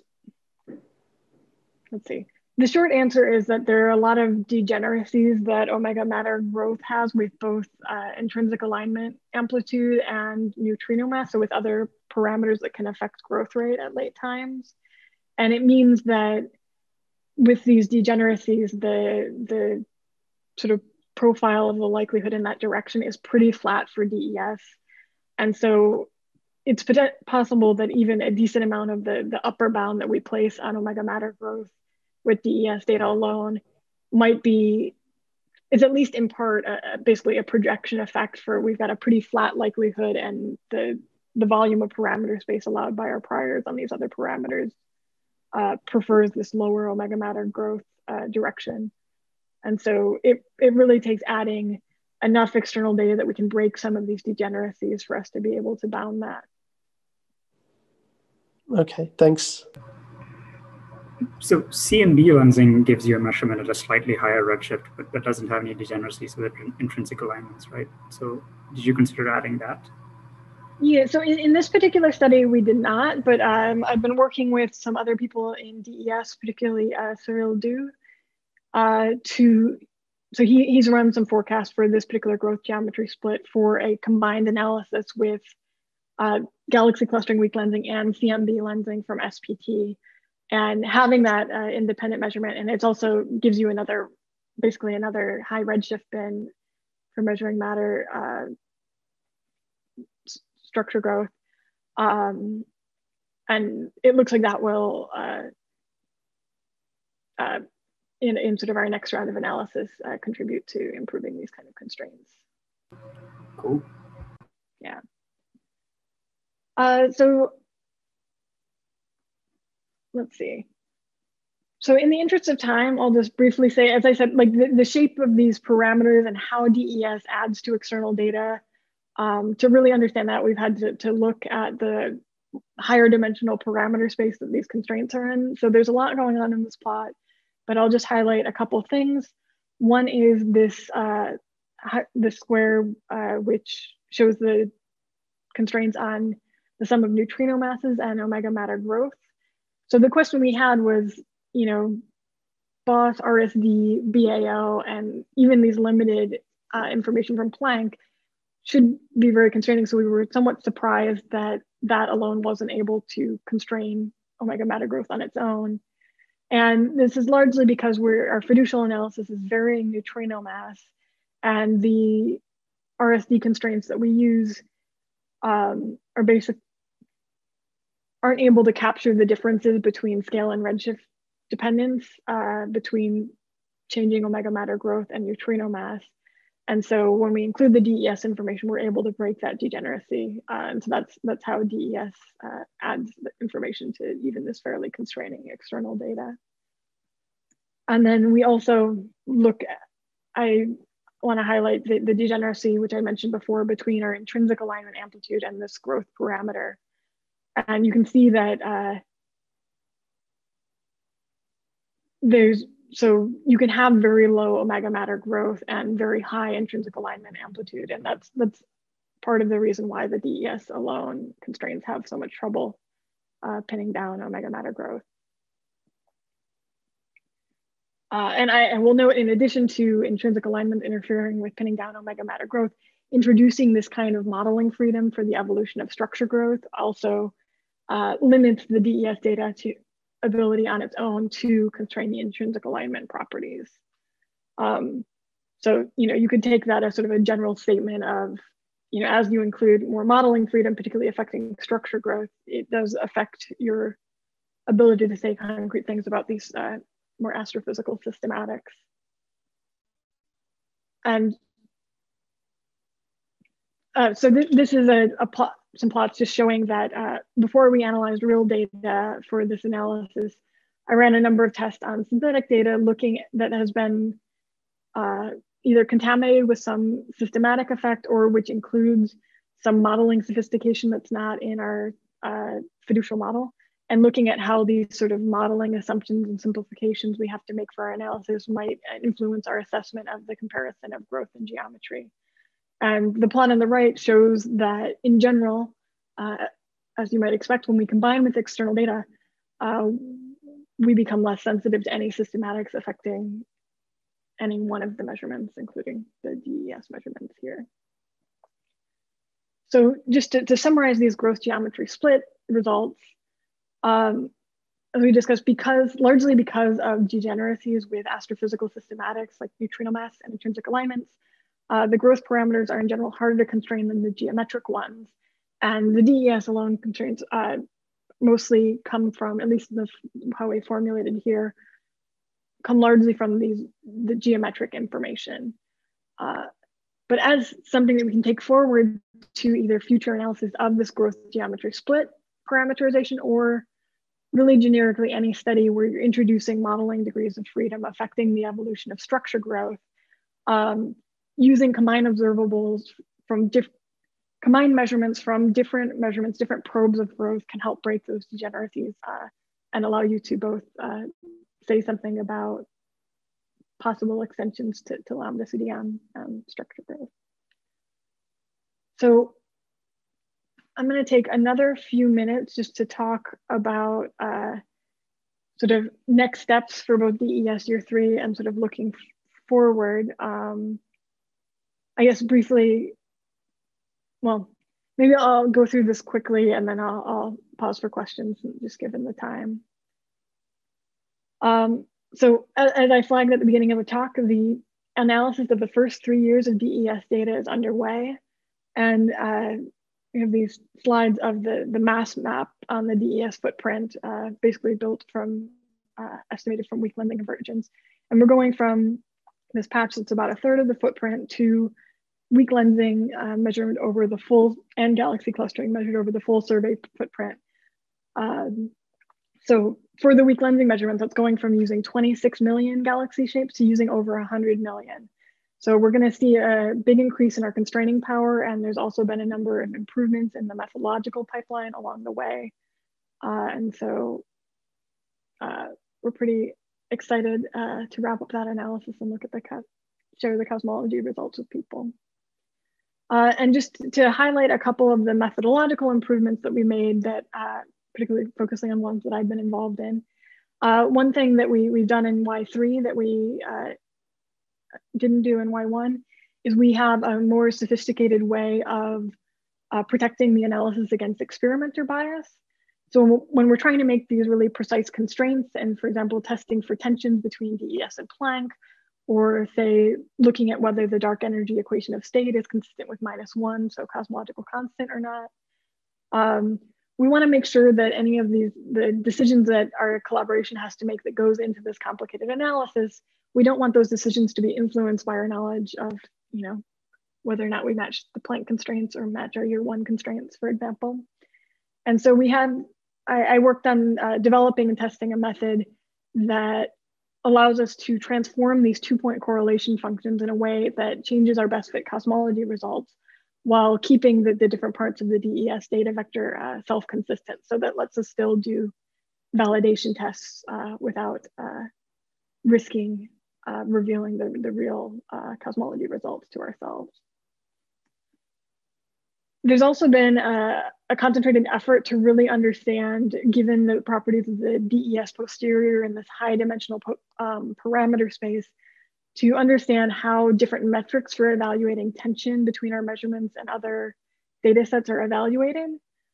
let's see. The short answer is that there are a lot of degeneracies that omega matter growth has with both intrinsic alignment amplitude and neutrino mass, so with other parameters that can affect growth rate at late times. And it means that with these degeneracies, the sort of profile of the likelihood in that direction is pretty flat for DES. And so it's possible that even a decent amount of the upper bound that we place on omega matter growth with DES data alone is at least in part basically a projection effect for we've got a pretty flat likelihood, and the volume of parameter space allowed by our priors on these other parameters prefers this lower omega matter growth direction. And so it really takes adding enough external data that we can break some of these degeneracies for us to be able to bound that. Okay, thanks. So CMB lensing gives you a measurement at a slightly higher redshift, but that doesn't have any degeneracies with intrinsic alignments, right? So did you consider adding that? Yeah, so in this particular study, we did not, but I've been working with some other people in DES, particularly Cyril Du, so he's run some forecasts for this particular growth geometry split for a combined analysis with galaxy clustering weak lensing and CMB lensing from SPT. And having that independent measurement, and it also gives you basically another high redshift bin for measuring matter structure growth. And it looks like that will, in sort of our next round of analysis, contribute to improving these kind of constraints. Cool. Yeah. So let's see. So in the interest of time, I'll just briefly say, as I said, like the shape of these parameters and how DES adds to external data. To really understand that, we've had to look at the higher dimensional parameter space that these constraints are in. So there's a lot going on in this plot, but I'll just highlight a couple of things. One is this square, which shows the constraints on the sum of neutrino masses and omega matter growth. So the question we had was, BOSS, RSD, BAO, and even these limited information from Planck should be very constraining. So we were somewhat surprised that that alone wasn't able to constrain omega matter growth on its own. And this is largely because our fiducial analysis is varying neutrino mass, and the RSD constraints that we use aren't able to capture the differences between scale and redshift dependence between changing omega matter growth and neutrino mass. And so when we include the DES information, we're able to break that degeneracy. And so that's how DES adds the information to even this fairly constraining external data. And then we also I want to highlight the degeneracy, which I mentioned before, between our intrinsic alignment amplitude and this growth parameter. And you can see that so you can have very low omega matter growth and very high intrinsic alignment amplitude. And that's part of the reason why the DES alone constraints have so much trouble pinning down omega matter growth. And I will note, in addition to intrinsic alignment interfering with pinning down omega matter growth, introducing this kind of modeling freedom for the evolution of structure growth also limits the DES data ability on its own to constrain the intrinsic alignment properties. So, you could take that as sort of a general statement of, as you include more modeling freedom, particularly affecting structure growth, it does affect your ability to say concrete things about these more astrophysical systematics. And so this is some plots just showing that before we analyzed real data for this analysis, I ran a number of tests on synthetic data that has been either contaminated with some systematic effect or which includes some modeling sophistication that's not in our fiducial model, and looking at how these sort of modeling assumptions and simplifications we have to make for our analysis might influence our assessment of the comparison of growth and geometry. And the plot on the right shows that in general, as you might expect, when we combine with external data, we become less sensitive to any systematics affecting any one of the measurements, including the DES measurements here. So just to summarize these growth geometry split results, as we discussed, largely because of degeneracies with astrophysical systematics like neutrino mass and intrinsic alignments, the growth parameters are in general harder to constrain than the geometric ones. And the DES alone constraints mostly come from, at least how we formulated here, come largely from the geometric information. But as something that we can take forward to either future analysis of this growth geometry split parameterization, or really generically any study where you're introducing modeling degrees of freedom affecting the evolution of structure growth, using combined observables from combined measurements from different measurements, different probes of growth can help break those degeneracies and allow you to both say something about possible extensions to lambda CDM and structure growth. So I'm going to take another few minutes just to talk about sort of next steps for both DES year 3 and sort of looking forward. I guess briefly, well, maybe I'll go through this quickly and then I'll pause for questions, just given the time. So as I flagged at the beginning of the talk, the analysis of the first 3 years of DES data is underway. And we have these slides of the mass map on the DES footprint, basically built from, estimated from weak lensing convergence. And we're going from this patch that's about 1/3 of the footprint to weak lensing measured over the full, and galaxy clustering measured over the full survey footprint. So for the weak lensing measurements, that's going from using 26 million galaxy shapes to using over 100 million. So we're going to see a big increase in our constraining power, and there's also been a number of improvements in the methodological pipeline along the way. And so we're pretty excited to wrap up that analysis and look at share the cosmology results with people. And just to highlight a couple of the methodological improvements that we made that particularly focusing on ones that I've been involved in. One thing that we've done in Y3 that we didn't do in Y1 is we have a more sophisticated way of protecting the analysis against experimenter bias. So when we're trying to make these really precise constraints, and for example, testing for tensions between DES and Planck, or say looking at whether the dark energy equation of state is consistent with -1, so cosmological constant or not, we want to make sure that any of the decisions that our collaboration has to make that goes into this complicated analysis, we don't want those decisions to be influenced by our knowledge of, whether or not we match the Planck constraints or match our year 1 constraints, for example. And so I worked on developing and testing a method that allows us to transform these 2-point correlation functions in a way that changes our best fit cosmology results while keeping the different parts of the DES data vector self-consistent. So that lets us still do validation tests without risking revealing the real cosmology results to ourselves. There's also been a concentrated effort to really understand, given the properties of the DES posterior in this high dimensional parameter space, to understand how different metrics for evaluating tension between our measurements and other data sets are evaluated.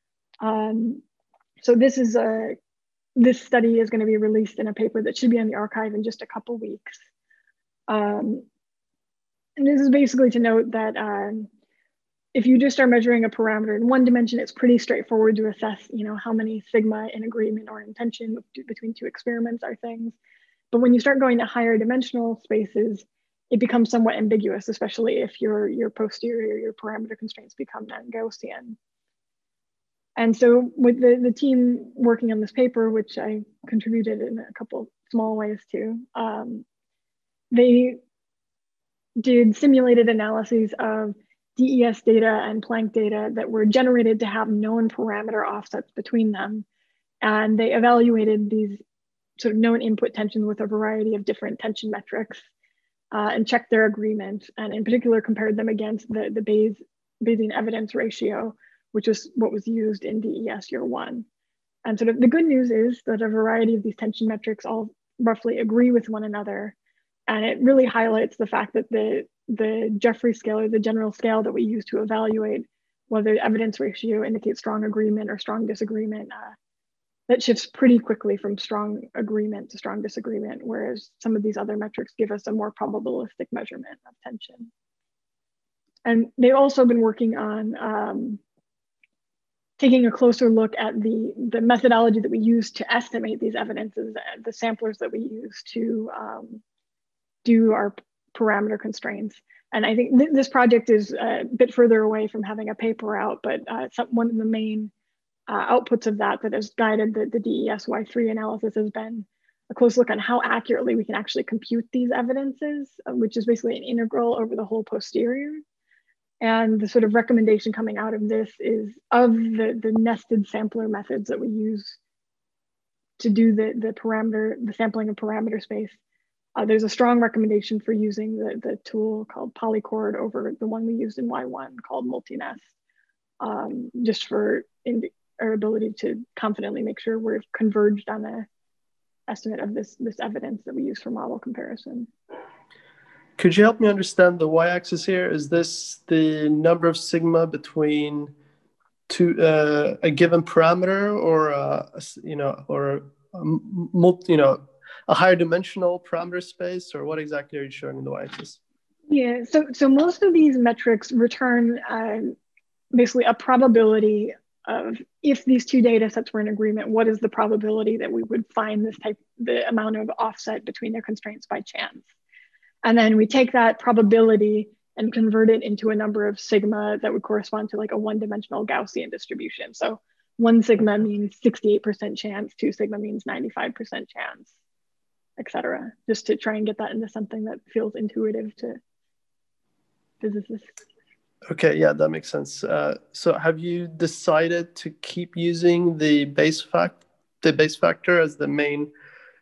So this study is going to be released in a paper that should be on the archive in just a couple weeks. And this is basically to note that if you just are measuring a parameter in one dimension, it's pretty straightforward to assess, how many sigma in agreement or in tension between 2 experiments are things. But when you start going to higher dimensional spaces, it becomes somewhat ambiguous, especially if your posterior, your parameter constraints become non-Gaussian. And so with the team working on this paper, which I contributed in a couple small ways to, they did simulated analyses of DES data and Planck data that were generated to have known parameter offsets between them. And they evaluated these sort of known input tensions with a variety of different tension metrics and checked their agreement, and in particular compared them against the Bayesian evidence ratio, which is what was used in DES year 1. And sort of the good news is that a variety of these tension metrics all roughly agree with one another. And it really highlights the fact that the Jeffrey scale, or the general scale that we use to evaluate whether evidence ratio indicates strong agreement or strong disagreement, that shifts pretty quickly from strong agreement to strong disagreement, whereas some of these other metrics give us a more probabilistic measurement of tension. And they've also been working on taking a closer look at the methodology that we use to estimate these evidences, the samplers that we use to do our parameter constraints. And I think this project is a bit further away from having a paper out, but one of the main outputs of that has guided the DES Y3 analysis has been a close look on how accurately we can actually compute these evidences, which is basically an integral over the whole posterior. And the sort of recommendation coming out of this is of the nested sampler methods that we use to do the sampling of parameter space. There's a strong recommendation for using the tool called Polychord over the one we used in Y1 called Multinest, just for our ability to confidently make sure we're converged on the estimate of this evidence that we use for model comparison. Could you help me understand the y-axis here? Is this the number of sigma between a given parameter, or a higher dimensional parameter space, or what exactly are you showing in the y-axis? Yeah, so most of these metrics return basically a probability of, if these two data sets were in agreement, what is the probability that we would find the amount of offset between their constraints by chance. And then we take that probability and convert it into a number of sigma that would correspond to like a one-dimensional Gaussian distribution. So 1 sigma means 68% chance, 2 sigma means 95% chance, et cetera, just to try and get that into something that feels intuitive to physicists. Okay, yeah, that makes sense. So have you decided to keep using the base factor as the main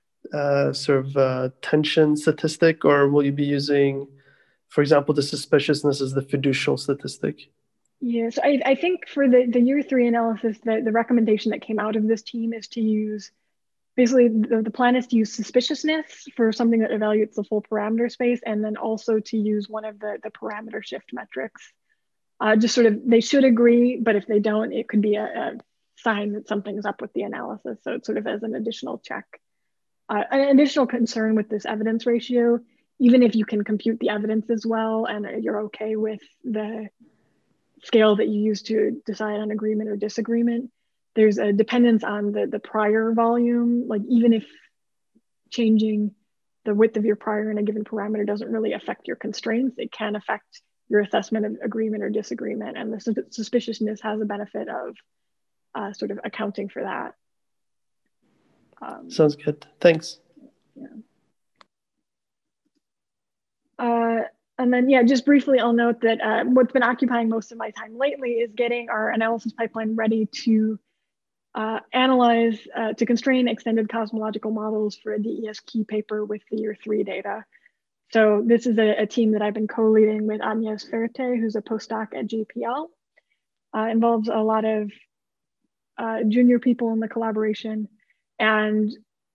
tension statistic, or will you be using, for example, the suspiciousness as the fiducial statistic? Yes, I think for the year 3 analysis, the recommendation that came out of this team is to use, basically the plan is to use suspiciousness for something that evaluates the full parameter space, and then also to use one of the parameter shift metrics. Just sort of, they should agree, but if they don't, it could be a sign that something's up with the analysis. So it's sort of as an additional check. An additional concern with this evidence ratio, even if you can compute the evidence as well, and you're okay with the scale that you use to decide on agreement or disagreement, there's a dependence on the prior volume. Like, even if changing the width of your prior in a given parameter doesn't really affect your constraints, it can affect your assessment of agreement or disagreement. And the suspiciousness has a benefit of sort of accounting for that. Sounds good. Thanks. Yeah. And then, yeah, just briefly, I'll note that what's been occupying most of my time lately is getting our analysis pipeline ready to analyze, to constrain extended cosmological models for a DES key paper with the year 3 data. So this is a team that I've been co-leading with Agnès Ferté, who's a postdoc at JPL. Involves a lot of junior people in the collaboration. And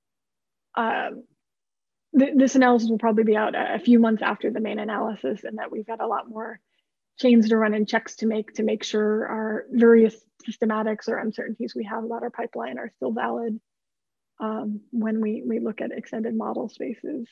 this analysis will probably be out a few months after the main analysis, and that we've got a lot more chains to run and checks to make sure our various systematics or uncertainties we have about our pipeline are still valid when we look at extended model spaces.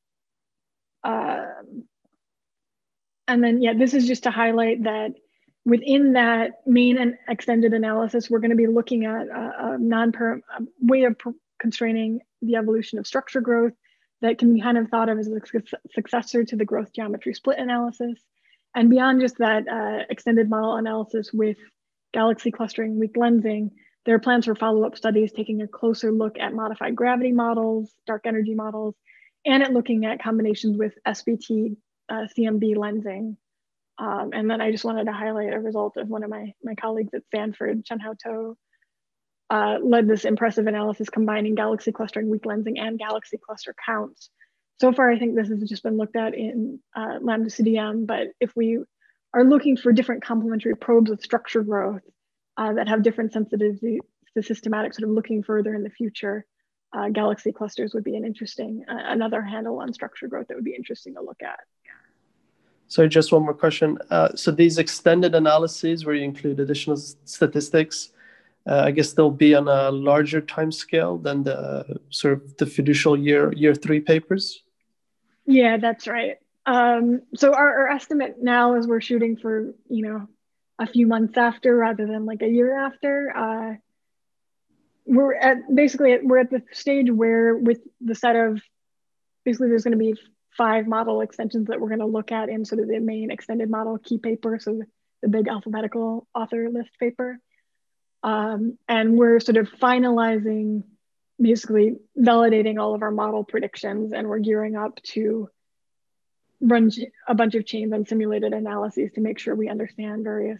And then, yeah, this is just to highlight that within that main and extended analysis, we're going to be looking at a way of constraining the evolution of structure growth that can be kind of thought of as a successor to the growth geometry split analysis. And beyond just that extended model analysis with galaxy clustering weak lensing, there are plans for follow-up studies taking a closer look at modified gravity models, dark energy models, and at looking at combinations with SBT CMB lensing. And then I just wanted to highlight a result of one of my colleagues at Stanford, Chen-Hao To, led this impressive analysis combining galaxy clustering weak lensing and galaxy cluster counts. So far, I think this has just been looked at in Lambda CDM, but if we are looking for different complementary probes of structure growth that have different sensitivity to systematic, sort of looking further in the future, galaxy clusters would be an interesting, another handle on structure growth that would be interesting to look at. So just one more question. So these extended analyses where you include additional statistics, I guess they'll be on a larger time scale than the sort of the fiducial year 3 papers? Yeah, that's right. So our estimate now is we're shooting for, a few months after rather than like a year after. We're at the stage where with the set of, basically there's going to be 5 model extensions that we're going to look at in sort of the main extended model key paper, so the big alphabetical author list paper. And we're sort of finalizing, basically validating all of our model predictions, and we're gearing up to run a bunch of chains on simulated analyses to make sure we understand various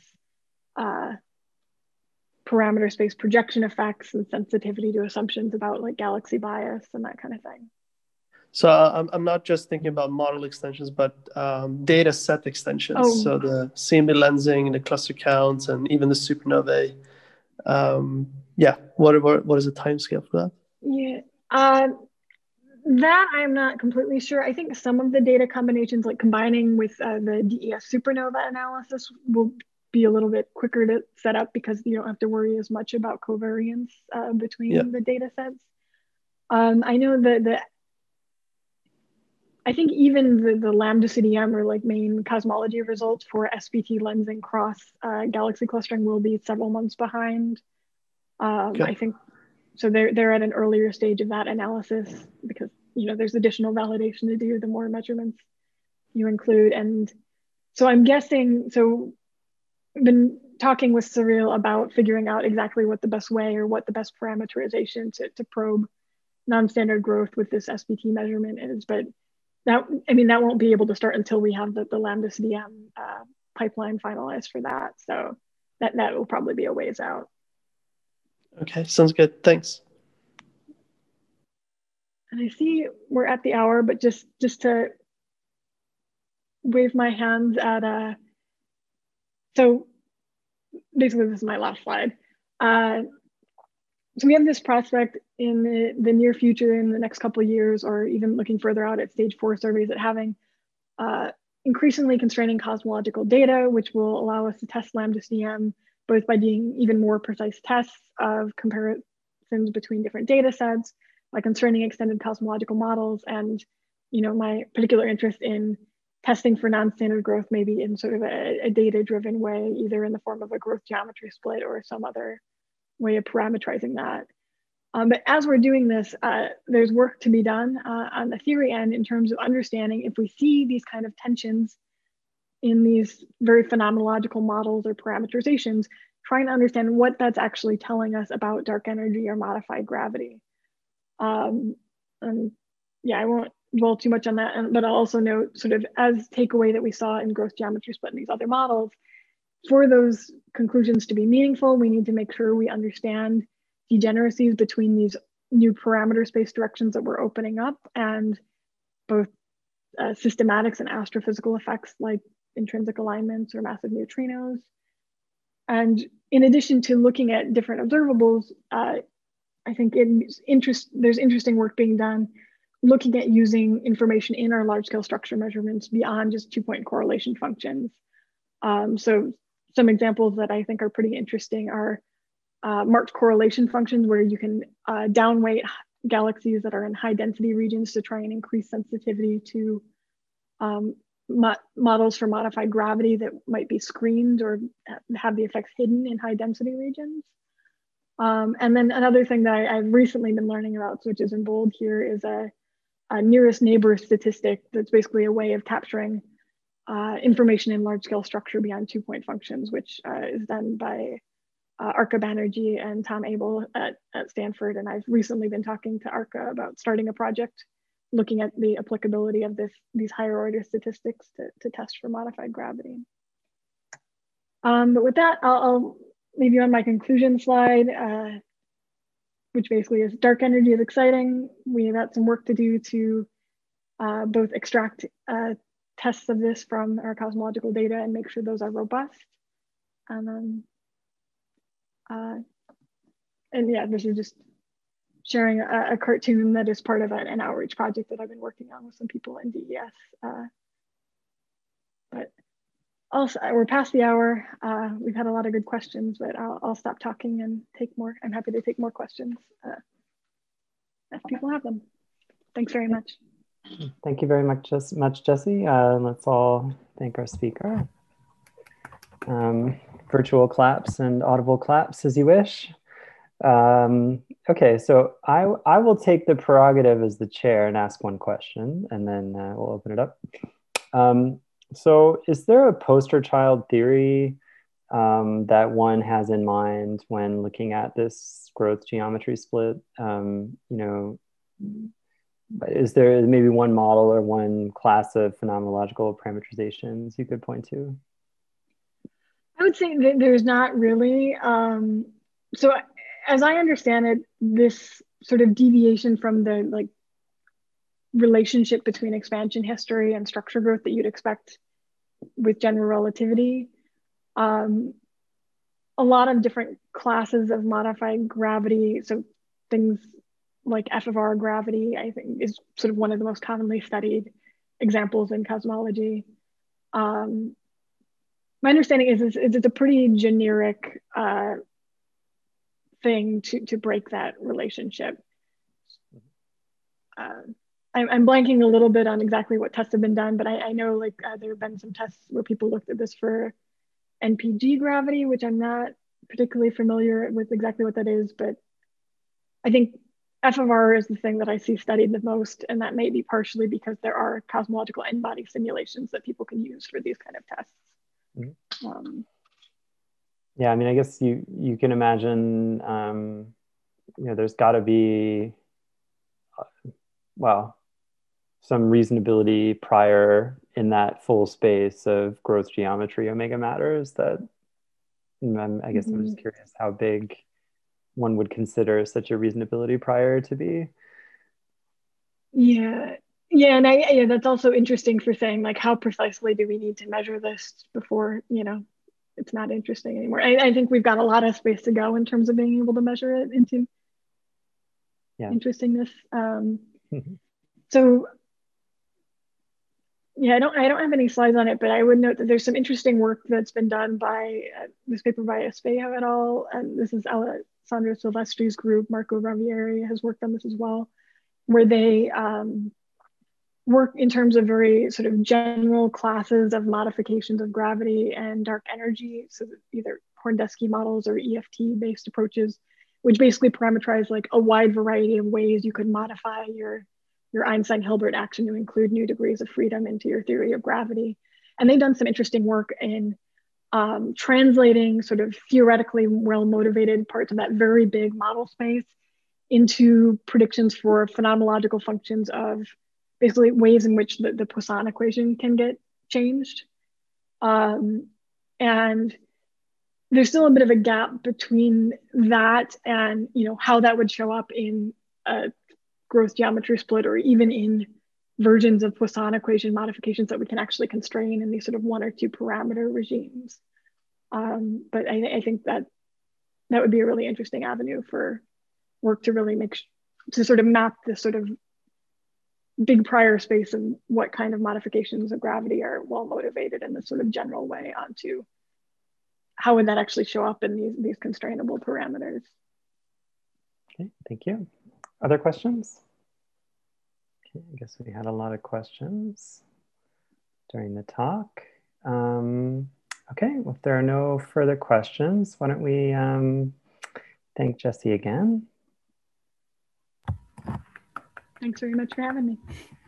parameter space projection effects and sensitivity to assumptions about like galaxy bias and that kind of thing. So I'm not just thinking about model extensions, but data set extensions. Oh. So the CMB lensing, the cluster counts, and even the supernovae. Yeah, what is the timescale for that? Yeah, that I'm not completely sure. I think some of the data combinations, like combining with the DES supernova analysis, will be a little bit quicker to set up because you don't have to worry as much about covariance between the data sets. I know that I think even the Lambda CDM or like main cosmology results for SPT lensing cross galaxy clustering will be several months behind. I think so. They're at an earlier stage of that analysis because there's additional validation to do the more measurements you include, and so I'm guessing. So I've been talking with Cyril about figuring out exactly what the best way or what the best parameterization to probe non-standard growth with this SPT measurement is, but that won't be able to start until we have the Lambda CDM pipeline finalized for that. So that will probably be a ways out. Okay, sounds good. Thanks. And I see we're at the hour, but just to wave my hands at so basically this is my last slide. So we have this prospect in the near future, in the next couple of years, or even looking further out at stage 4 surveys, at having increasingly constraining cosmological data, which will allow us to test Lambda CDM, both by doing even more precise tests of comparisons between different data sets, by constraining extended cosmological models, and my particular interest in testing for non-standard growth, maybe in sort of a data-driven way, either in the form of a growth geometry split or some other way of parameterizing that. But as we're doing this, there's work to be done on the theory end in terms of understanding if we see these kind of tensions in these very phenomenological models or parameterizations, trying to understand what that's actually telling us about dark energy or modified gravity. And yeah, I won't dwell too much on that, but I'll also note sort of as takeaway that we saw in growth geometry split in these other models, for those conclusions to be meaningful, we need to make sure we understand degeneracies between these new parameter space directions that we're opening up, and both systematics and astrophysical effects like intrinsic alignments or massive neutrinos. And in addition to looking at different observables, I think there's interesting work being done looking at using information in our large scale structure measurements beyond just 2-point correlation functions. So some examples that I think are pretty interesting are marked correlation functions, where you can downweight galaxies that are in high density regions to try and increase sensitivity to models for modified gravity that might be screened or have the effects hidden in high density regions. And then another thing that I've recently been learning about, which is in bold here, is a nearest neighbor statistic that's basically a way of capturing information in large scale structure beyond 2-point functions, which is done by Arka Banerjee and Tom Abel at Stanford. And I've recently been talking to Arka about starting a project looking at the applicability of these higher order statistics to test for modified gravity. But with that, I'll leave you on my conclusion slide, which basically is dark energy is exciting. We've got some work to do to both extract tests of this from our cosmological data and make sure those are robust. And then, and yeah, this is just sharing a cartoon that is part of an outreach project that I've been working on with some people in DES. But also, we're past the hour. We've had a lot of good questions, but I'll stop talking and take more. I'm happy to take more questions if people have them. Thanks very much. Thank you very much, Jesse. Let's all thank our speaker. Virtual claps and audible claps as you wish. Okay, so I will take the prerogative as the chair and ask one question, and then we'll open it up. So is there a poster child theory that one has in mind when looking at this growth geometry split? You know, is there maybe one model or one class of phenomenological parameterizations you could point to? I would say that there's not really. So as I understand it, this sort of deviation from the like relationship between expansion history and structure growth that you'd expect with general relativity, a lot of different classes of modified gravity, so things like F of R gravity, I think is sort of one of the most commonly studied examples in cosmology. My understanding is it's a pretty generic thing to break that relationship. I'm blanking a little bit on exactly what tests have been done, but I know like there have been some tests where people looked at this for NPG gravity, which I'm not particularly familiar with exactly what that is, but I think F of R is the thing that I see studied the most, and that may be partially because there are cosmological n-body simulations that people can use for these kind of tests. Mm-hmm. Yeah, I mean, I guess you can imagine, you know, there's got to be, well, some reasonability prior in that full space of growth geometry omega matters that I guess I'm just curious how big one would consider such a reasonability prior to be. Yeah, and that's also interesting for saying like how precisely do we need to measure this before, you know, it's not interesting anymore. I think we've got a lot of space to go in terms of being able to measure it into interestingness. So yeah, I don't have any slides on it, but I would note that there's some interesting work that's been done by this paper by Espejo et al. And this is Alessandro Silvestri's group. Marco Ravieri has worked on this as well, where they work in terms of very sort of general classes of modifications of gravity and dark energy. So either Horndeski models or EFT based approaches, which basically parameterize like a wide variety of ways you could modify your Einstein-Hilbert action to include new degrees of freedom into your theory of gravity. And they've done some interesting work in translating sort of theoretically well-motivated parts of that very big model space into predictions for phenomenological functions of basically ways in which the Poisson equation can get changed. And there's still a bit of a gap between that and, you know, how that would show up in a growth geometry split or even in versions of Poisson equation modifications that we can actually constrain in these sort of 1 or 2 parameter regimes. But I think that would be a really interesting avenue for work to really to sort of map this sort of big prior space of what kind of modifications of gravity are well motivated in this sort of general way onto how would that actually show up in these constrainable parameters. Okay, thank you. Other questions? Okay, I guess we had a lot of questions during the talk. Okay, well, if there are no further questions, why don't we thank Jessie again. Thanks very much for having me.